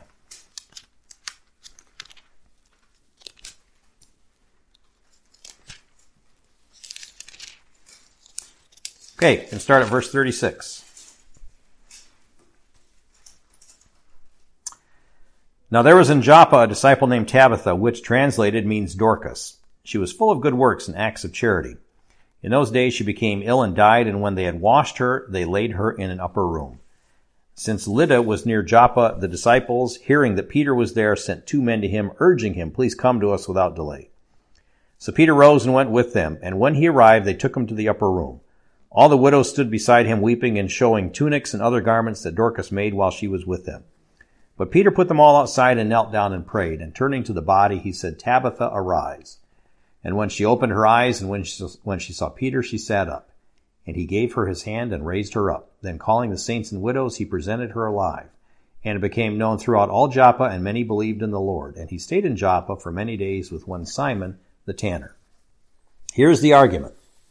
Okay, and start at verse thirty-six. Now there was in Joppa a disciple named Tabitha, which translated means Dorcas. She was full of good works and acts of charity. In those days she became ill and died, and when they had washed her, they laid her in an upper room. Since Lydda was near Joppa, the disciples, hearing that Peter was there, sent two men to him, urging him, please come to us without delay. So Peter rose and went with them, and when he arrived, they took him to the upper room. All the widows stood beside him weeping and showing tunics and other garments that Dorcas made while she was with them. But Peter put them all outside and knelt down and prayed. And turning to the body, he said, Tabitha, arise. And when she opened her eyes and when she, when she saw Peter, she sat up. And he gave her his hand and raised her up. Then calling the saints and widows, he presented her alive. And it became known throughout all Joppa, and many believed in the Lord. And he stayed in Joppa for many days with one Simon the tanner. Here's the argument.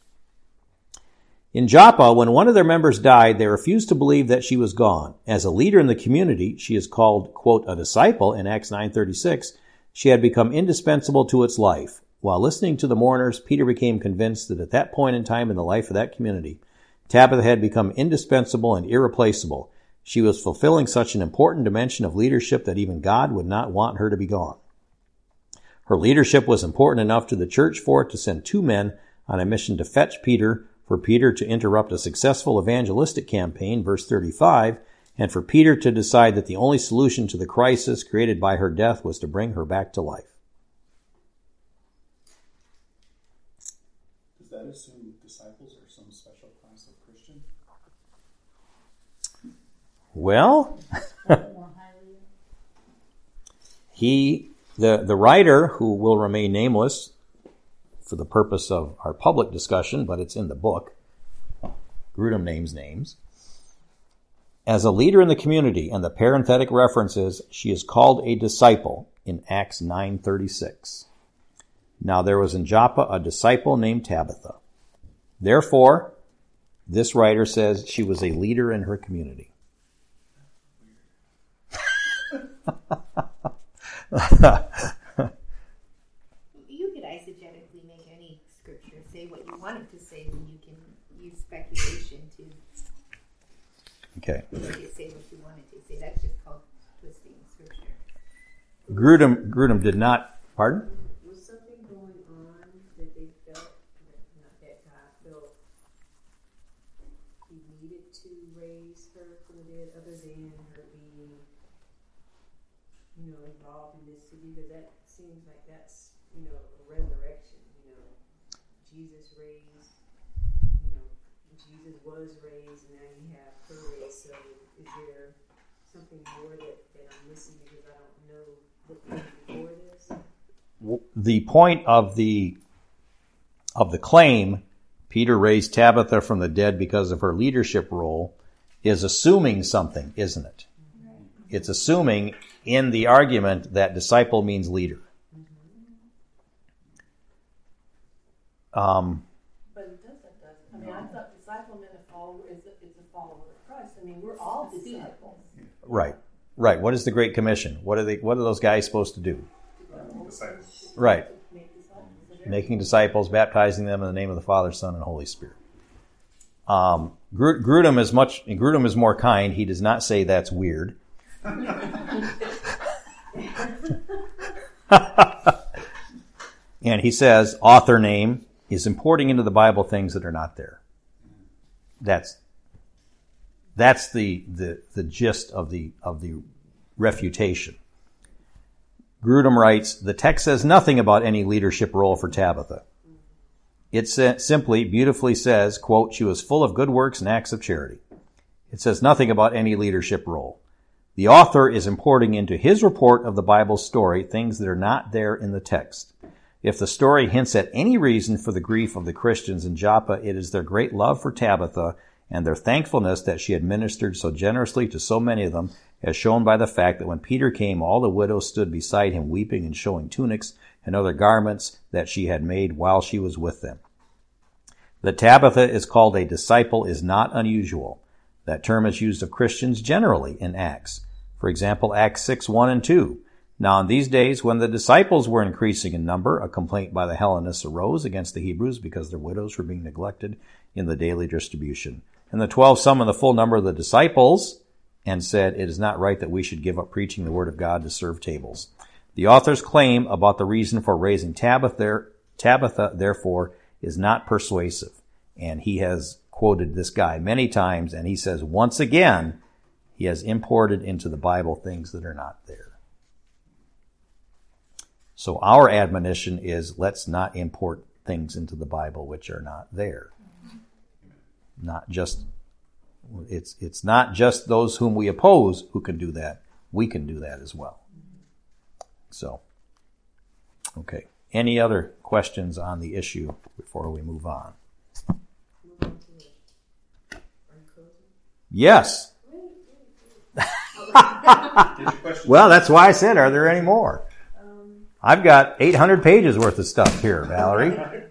In Joppa, when one of their members died, they refused to believe that she was gone. As a leader in the community, she is called, quote, a disciple in Acts nine thirty-six. She had become indispensable to its life. While listening to the mourners, Peter became convinced that at that point in time in the life of that community, Tabitha had become indispensable and irreplaceable. She was fulfilling such an important dimension of leadership that even God would not want her to be gone. Her leadership was important enough to the church for it to send two men on a mission to fetch Peter, for Peter to interrupt a successful evangelistic campaign, verse thirty-five, and for Peter to decide that the only solution to the crisis created by her death was to bring her back to life. Does that assume disciples are some special class of Christian? Well, he, the, the writer, who will remain nameless for the purpose of our public discussion, but it's in the book, Grudem names names. As a leader in the community, and the parenthetic reference is, she is called a disciple in Acts nine thirty-six. Now there was in Joppa a disciple named Tabitha. Therefore, this writer says she was a leader in her community. You could eisegetically make any scripture say what you want it to say, and you can use speculation to Okay. make it say what you want it to say. That's just called twisting scripture. Grudem, Grudem did not, pardon? Was something going on that they felt, not that God felt he needed to raise her from the dead, other than her being, you know, involved in this city? Because that seems like that's, you know, a resurrection. You know, Jesus raised, you know, Jesus was raised, and now you have her raised. So is there something more that, that I'm missing because I don't know what came before this? The point of the of the claim, Peter raised Tabitha from the dead because of her leadership role, is assuming something, isn't it? It's assuming in the argument that disciple means leader. Um, But it doesn't, does it? I mean, I thought disciple meant a follower is a, is a follower of Christ. I mean, we're all disciples. right, right. What is the Great Commission? What are they? What are those guys supposed to do? Disciples. Right, Make disciples. making disciples, baptizing them in the name of the Father, Son, and Holy Spirit. Um, Gru- Grudem is much. Grudem is more kind. He does not say that's weird. And he says, author name is importing into the Bible things that are not there. That's that's the the, the gist of the of the refutation. Grudem writes, the text says nothing about any leadership role for Tabitha. It sa- simply, beautifully says, quote, she was full of good works and acts of charity. It says nothing about any leadership role. The author is importing into his report of the Bible's story things that are not there in the text. If the story hints at any reason for the grief of the Christians in Joppa, it is their great love for Tabitha and their thankfulness that she had ministered so generously to so many of them, as shown by the fact that when Peter came, all the widows stood beside him weeping and showing tunics and other garments that she had made while she was with them. That Tabitha is called a disciple is not unusual. That term is used of Christians generally in Acts. For example, Acts six, one and two. Now in these days, when the disciples were increasing in number, a complaint by the Hellenists arose against the Hebrews because their widows were being neglected in the daily distribution. And the twelve summoned the full number of the disciples and said, it is not right that we should give up preaching the word of God to serve tables. The author's claim about the reason for raising Tabitha, Tabitha therefore, is not persuasive. And he has quoted this guy many times, and he says, once again, he has imported into the Bible things that are not there. So our admonition is, let's not import things into the Bible which are not there. Not just, it's, it's not just those whom we oppose who can do that. We can do that as well. So, okay. Any other questions on the issue before we move on? Move on to it. Are you closing? Yes. Well, that's why I said, are there any more? Um, I've got eight hundred pages worth of stuff here, Valerie.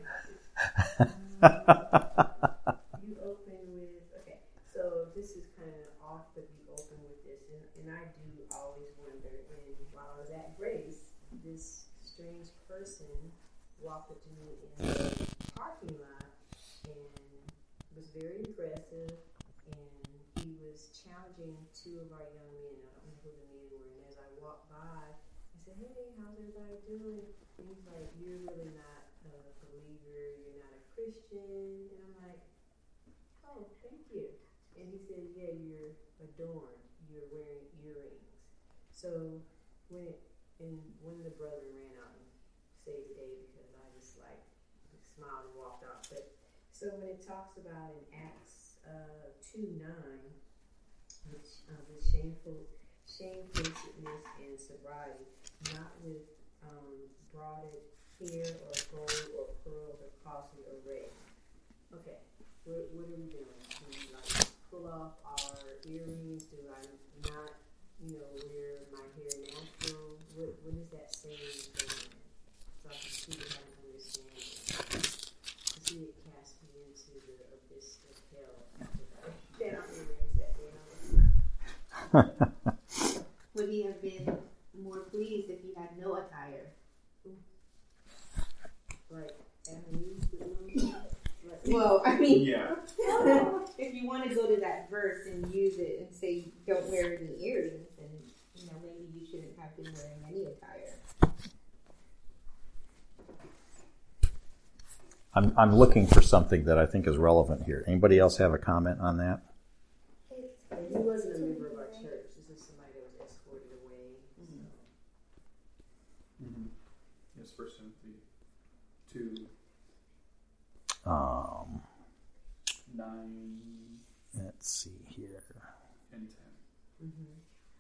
You open with, okay, so this is kind of off, but you open with this, and, and I do always wonder, and while I was at Grace, this strange person walked up to me in the parking lot and was very impressive, and he was challenging two of our young men. I don't know who the men were, and as I walked by, I said, hey, how's everybody doing? And he's like, you're really not a believer, you're not a Christian. And I'm like, oh, thank you. And he said, yeah, you're adorned, you're wearing earrings. So when it, and one of the brethren ran out and saved the day because I just like smiled and walked off. But so when it talks about in Acts uh, two nine, which uh, with shameful shamefacedness and sobriety, not with um, broaded hair or gold or pearls or costly array. Okay, what, what are we doing? Do we like pull off our earrings? Do I not, you know, wear my hair natural? What, what is that saying? So I can see it and understand it. To see it cast me into the abyss of hell if I cannot earrings that day. Would he have been more pleased if he had no attire? Like, Adam Eve with no, like, Well, I mean, Yeah. if you want to go to that verse and use it and say don't wear any earrings, then you know maybe you shouldn't have been wearing any attire. I'm, I'm looking for something that I think is relevant here. Anybody else have a comment on that? and he wasn't a member of our church. This is somebody that was escorted away. Mm-hmm. Yes, First Timothy two Um, nine let's see here. and ten. Yeah.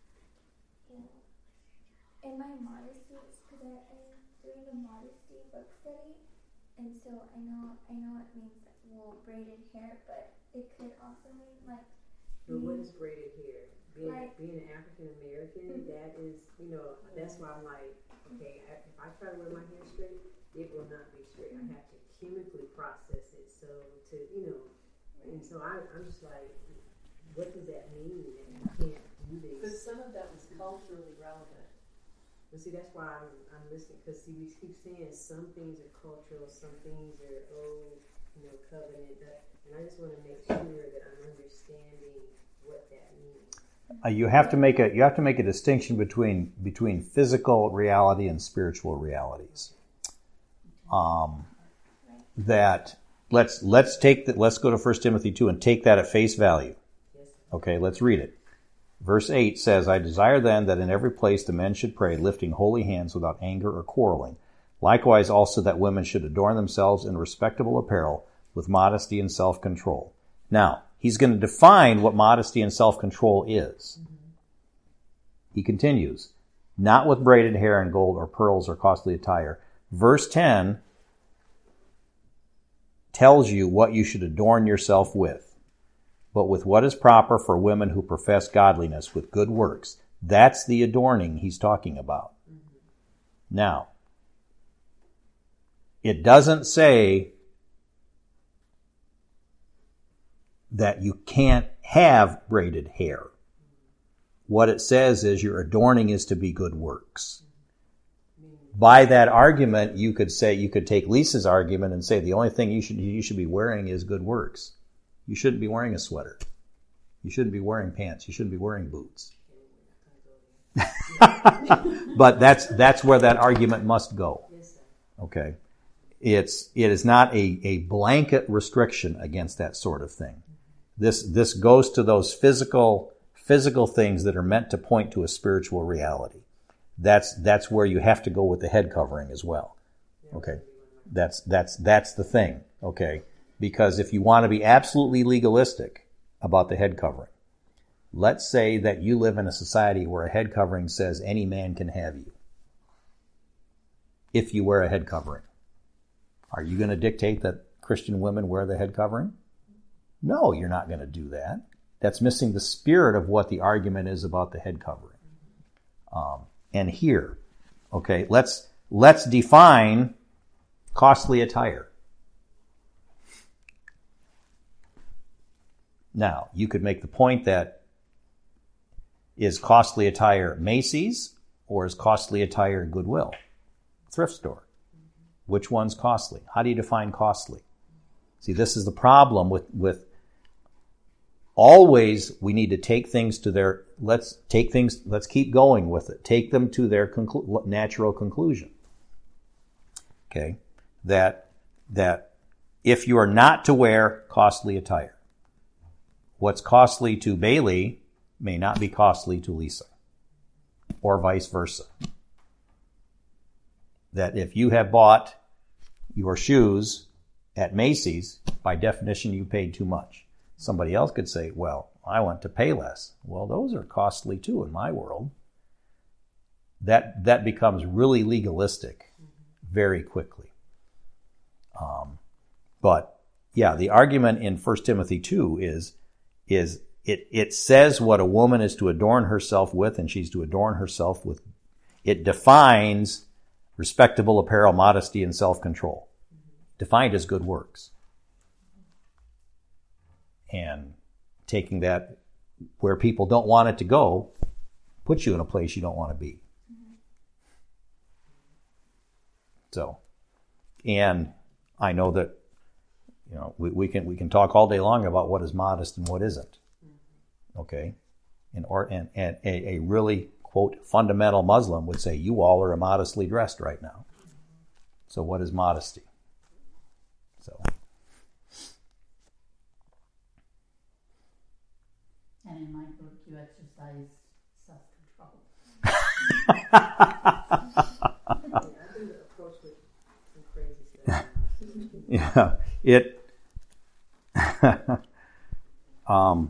In my modesty, because I, I'm doing a modesty book study, and so I know I know it means like, well, braided hair, but it could also mean like. But what is braided hair? Being Like- being an African American, that is, you know, that's why I'm like, okay, I, if I try to wear my hair straight, it will not be straight. I have to chemically process it, so to, you know, and so I, I'm just like, what does that mean? That you can't do But this? some of that was culturally relevant. But see, that's why I'm, I'm listening, because see, we keep saying some things are cultural, some things are old, you know, covenant, that, and I just want to make sure that I'm understanding what that means. Uh, you have to make a you have to make a distinction between between physical reality and spiritual realities. Um, that let's let's take that. Let's go to First Timothy two and take that at face value. Yes. Okay, let's read it. Verse eight says, I desire then that in every place the men should pray, lifting holy hands without anger or quarreling. Likewise also that women should adorn themselves in respectable apparel with modesty and self-control. Now, he's going to define what modesty and self-control is. Mm-hmm. He continues, not with braided hair and gold or pearls or costly attire. Verse ten tells you what you should adorn yourself with. But with what is proper for women who profess godliness with good works. That's the adorning he's talking about. Mm-hmm. Now, it doesn't say that you can't have braided hair. What it says is your adorning is to be good works. By that argument, you could say, you could take Lisa's argument and say the only thing you should you should be wearing is good works. You shouldn't be wearing a sweater. You shouldn't be wearing pants. You shouldn't be wearing boots. But that's that's where that argument must go. Okay, it's it is not a, a blanket restriction against that sort of thing. This this goes to those physical physical things that are meant to point to a spiritual reality. That's that's where you have to go with the head covering as well. Okay, that's that's that's the thing. Okay. Because if you want to be absolutely legalistic about the head covering, let's say that you live in a society where a head covering says any man can have you if you wear a head covering. Are you going to dictate that Christian women wear the head covering? No, you're not going to do that. That's missing the spirit of what the argument is about the head covering. Um, and here, okay, let's let's define costly attire. Now, you could make the point that is costly attire Macy's or is costly attire Goodwill, thrift store? Which one's costly? How do you define costly? See, this is the problem with, with always we need to take things to their, let's take things, let's keep going with it. Take them to their conclu- natural conclusion. Okay? That, that if you are not to wear costly attire, what's costly to Bailey may not be costly to Lisa, or vice versa. That if you have bought your shoes at Macy's, by definition you paid too much. Somebody else could say, well, I want to pay less. Well, those are costly too in my world. That that becomes really legalistic very quickly. Um, but yeah, the argument in First Timothy two is is it, it says what a woman is to adorn herself with, and she's to adorn herself with. It defines respectable apparel, modesty, and self-control, defined as good works. And taking that where people don't want it to go puts you in a place you don't want to be. So, and I know that, you know, we, we can we can talk all day long about what is modest and what isn't. Okay, and or and, and a, a really quote fundamental Muslim would say you all are immodestly dressed right now. So what is modesty? So. And in my book, you exercise self-control. Yeah, it. um,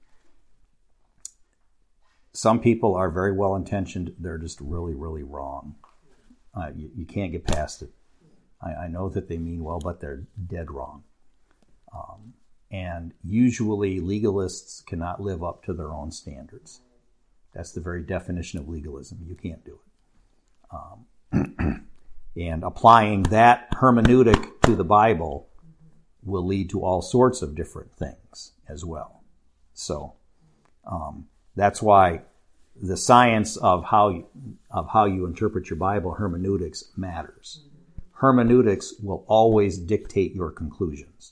some people are very well intentioned. They're just really, really wrong. Uh, you, you can't get past it. I, I know that they mean well, but they're dead wrong. Um, and usually legalists cannot live up to their own standards. That's the very definition of legalism. You can't do it. Um, and applying that hermeneutic to the Bible will lead to all sorts of different things as well. So um, that's why the science of how you, of how you interpret your Bible, hermeneutics, matters. Hermeneutics will always dictate your conclusions.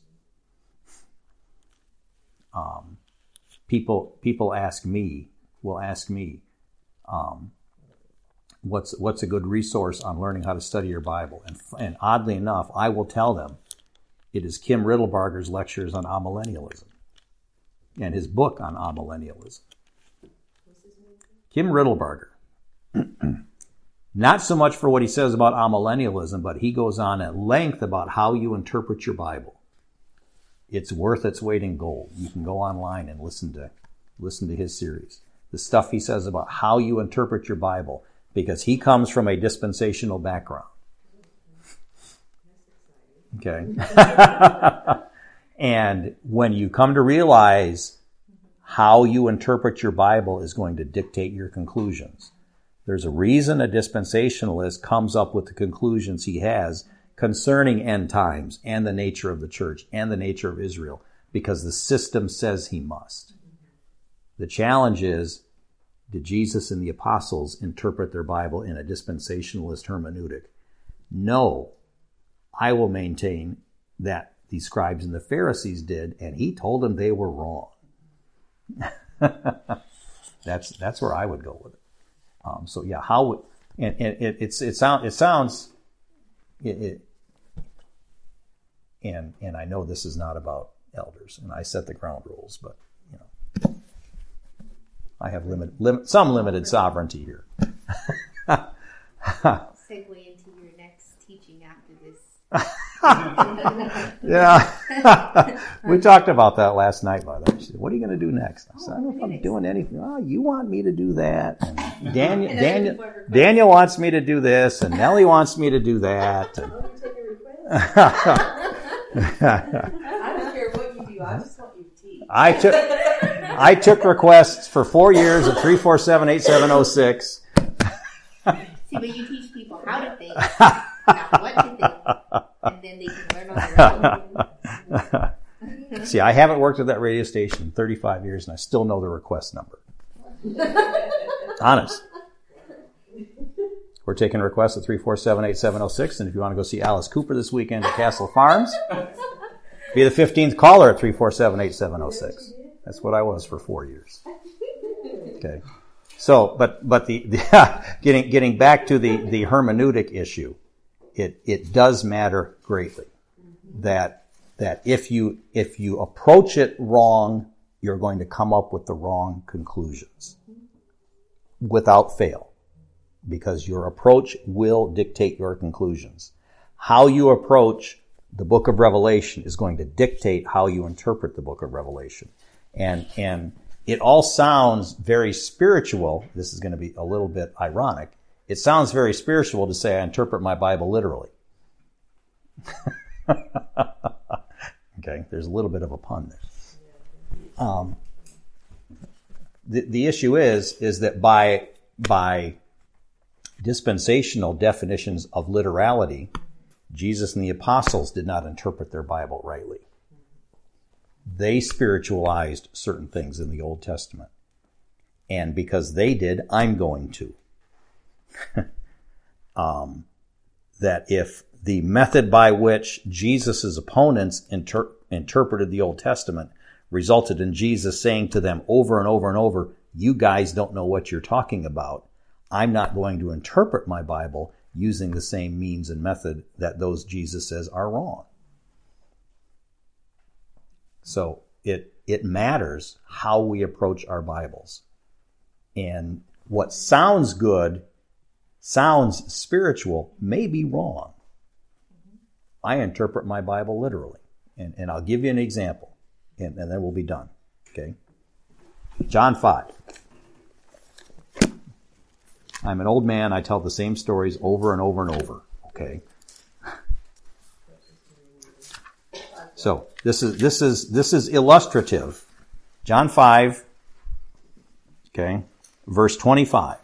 Um, people people ask me, will ask me, um, what's what's a good resource on learning how to study your Bible? And, and oddly enough, I will tell them it is Kim Riddlebarger's lectures on amillennialism and his book on amillennialism. Kim Riddlebarger. Not so much for what he says about amillennialism, but he goes on at length about how you interpret your Bible. It's worth its weight in gold. You can go online and listen to listen to his series. The stuff he says about how you interpret your Bible, because he comes from a dispensational background. Okay? And when you come to realize how you interpret your Bible is going to dictate your conclusions. There's a reason a dispensationalist comes up with the conclusions he has concerning end times and the nature of the church and the nature of Israel, because the system says he must. The challenge is, did Jesus and the apostles interpret their Bible in a dispensationalist hermeneutic? No. I will maintain that the scribes and the Pharisees did, and he told them they were wrong. that's that's where I would go with it. Um, so yeah, how would and, and it it's it sound it sounds it, it and and I know this is not about elders, and I set the ground rules, but you know I have limit, lim, some limited sovereignty here. I'll segue into your next teaching after this. Yeah. We talked about that last night, by the way. She said, what are you going to do next? I said, I don't know if I'm doing anything. Oh, you want me to do that. And Daniel, Daniel, Daniel wants me to do this, and Nellie wants me to do that. And I don't care what you do. I just want you to teach. I took I took requests for four years at three four seven, eight seven oh six. See, but you teach people how to think, not what to think, and then they can learn on their own. See, I haven't worked at that radio station in thirty-five years, and I still know the request number. Honest. We're taking requests at three four seven, eight seven oh six, and if you want to go see Alice Cooper this weekend at Castle Farms, be the fifteenth caller at three four seven, eight seven oh six. That's what I was for four years. Okay. So, but but the, the getting getting back to the, the hermeneutic issue, it it does matter greatly that that if you if you approach it wrong, you're going to come up with the wrong conclusions without fail, because your approach will dictate your conclusions. How you approach the book of Revelation is going to dictate how you interpret the book of Revelation. And and it all sounds very spiritual. This is going to be a little bit ironic. It sounds very spiritual to say I interpret my Bible literally. Okay, there's a little bit of a pun there. Um, the the issue is is that by by dispensational definitions of literality, Jesus and the apostles did not interpret their Bible rightly. They spiritualized certain things in the Old Testament. And because they did, I'm going to. um, that if the method by which Jesus' opponents inter- interpreted the Old Testament resulted in Jesus saying to them over and over and over, you guys don't know what you're talking about, I'm not going to interpret my Bible using the same means and method that those Jesus says are wrong. So it it matters how we approach our Bibles. And what sounds good, sounds spiritual, may be wrong. I interpret my Bible literally. And, and I'll give you an example, and, and then we'll be done. Okay? John five. I'm an old man. I tell the same stories over and over and over. Okay? So this is this is this is illustrative. John five, okay, verse twenty-five.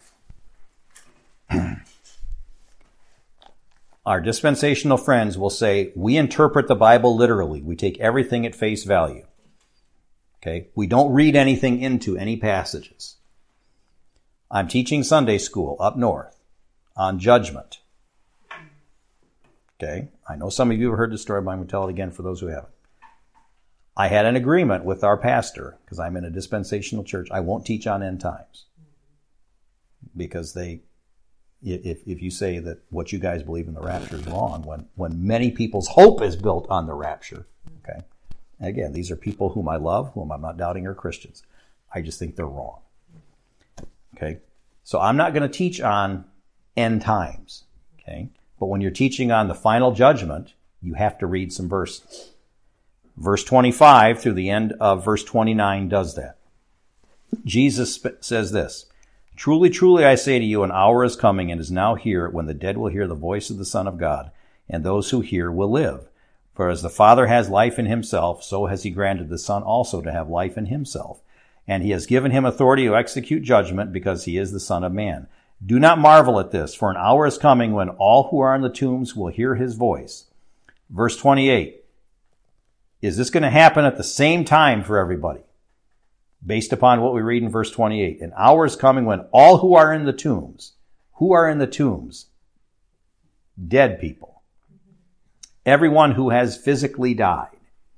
Our dispensational friends will say, we interpret the Bible literally. We take everything at face value. Okay? We don't read anything into any passages. I'm teaching Sunday school up north on judgment. Okay? I know some of you have heard the story, but I'm going to tell it again for those who haven't. I had an agreement with our pastor, because I'm in a dispensational church. I won't teach on end times. Because they, if if you say that what you guys believe in the rapture is wrong, when, when many people's hope is built on the rapture, okay? And again, these are people whom I love, whom I'm not doubting are Christians. I just think they're wrong. Okay? So I'm not going to teach on end times. Okay? But when you're teaching on the final judgment, you have to read some verses. Verse twenty-five through the end of verse twenty-nine does that. Jesus sp- says this, truly, truly, I say to you, an hour is coming and is now here when the dead will hear the voice of the Son of God, and those who hear will live. For as the Father has life in himself, so has he granted the Son also to have life in himself. And he has given him authority to execute judgment because he is the Son of Man. Do not marvel at this, for an hour is coming when all who are in the tombs will hear his voice. Verse twenty-eight. Is this going to happen at the same time for everybody? Based upon what we read in verse twenty-eight. An hour is coming when all who are in the tombs, who are in the tombs? Dead people. Everyone who has physically died.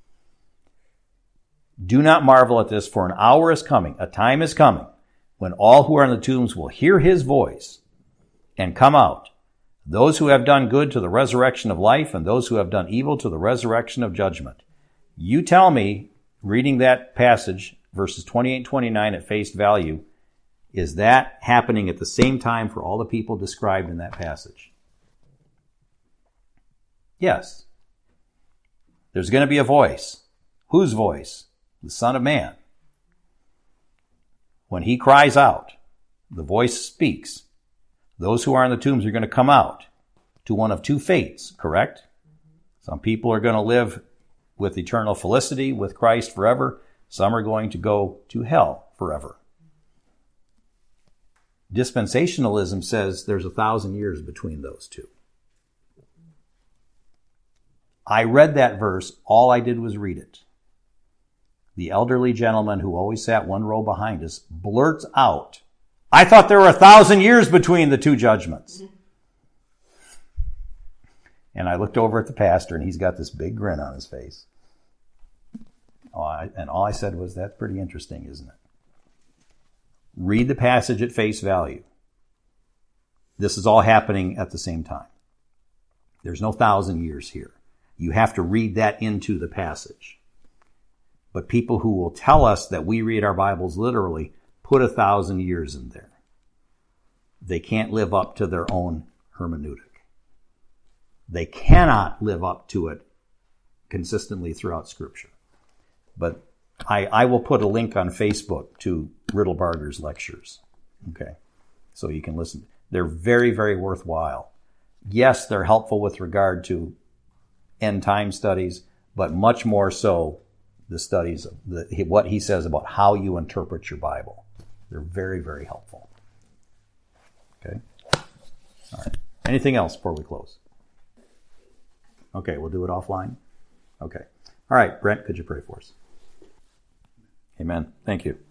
Do not marvel at this, for an hour is coming, a time is coming, when all who are in the tombs will hear his voice and come out. Those who have done good to the resurrection of life, and those who have done evil to the resurrection of judgment. You tell me, reading that passage, verses twenty-eight and twenty-nine at face value, is that happening at the same time for all the people described in that passage? Yes. There's going to be a voice. Whose voice? The Son of Man. When he cries out, the voice speaks. Those who are in the tombs are going to come out to one of two fates, correct? Some people are going to live with eternal felicity with Christ forever. Some are going to go to hell forever. Dispensationalism says there's a thousand years between those two. I read that verse. All I did was read it. The elderly gentleman who always sat one row behind us blurts out, I thought there were a thousand years between the two judgments. And I looked over at the pastor, and he's got this big grin on his face. Oh, I, and all I said was, that's pretty interesting, isn't it? Read the passage at face value. This is all happening at the same time. There's no thousand years here. You have to read that into the passage. But people who will tell us that we read our Bibles literally put a thousand years in there. They can't live up to their own hermeneutic. They cannot live up to it consistently throughout Scripture. But I, I will put a link on Facebook to Riddlebarger's lectures. Okay, so you can listen. They're very, very worthwhile. Yes, they're helpful with regard to end time studies, but much more so the studies, the, what he says about how you interpret your Bible. They're very, very helpful. Okay? All right. Anything else before we close? Okay, we'll do it offline. Okay. All right, Brent, could you pray for us? Amen. Thank you.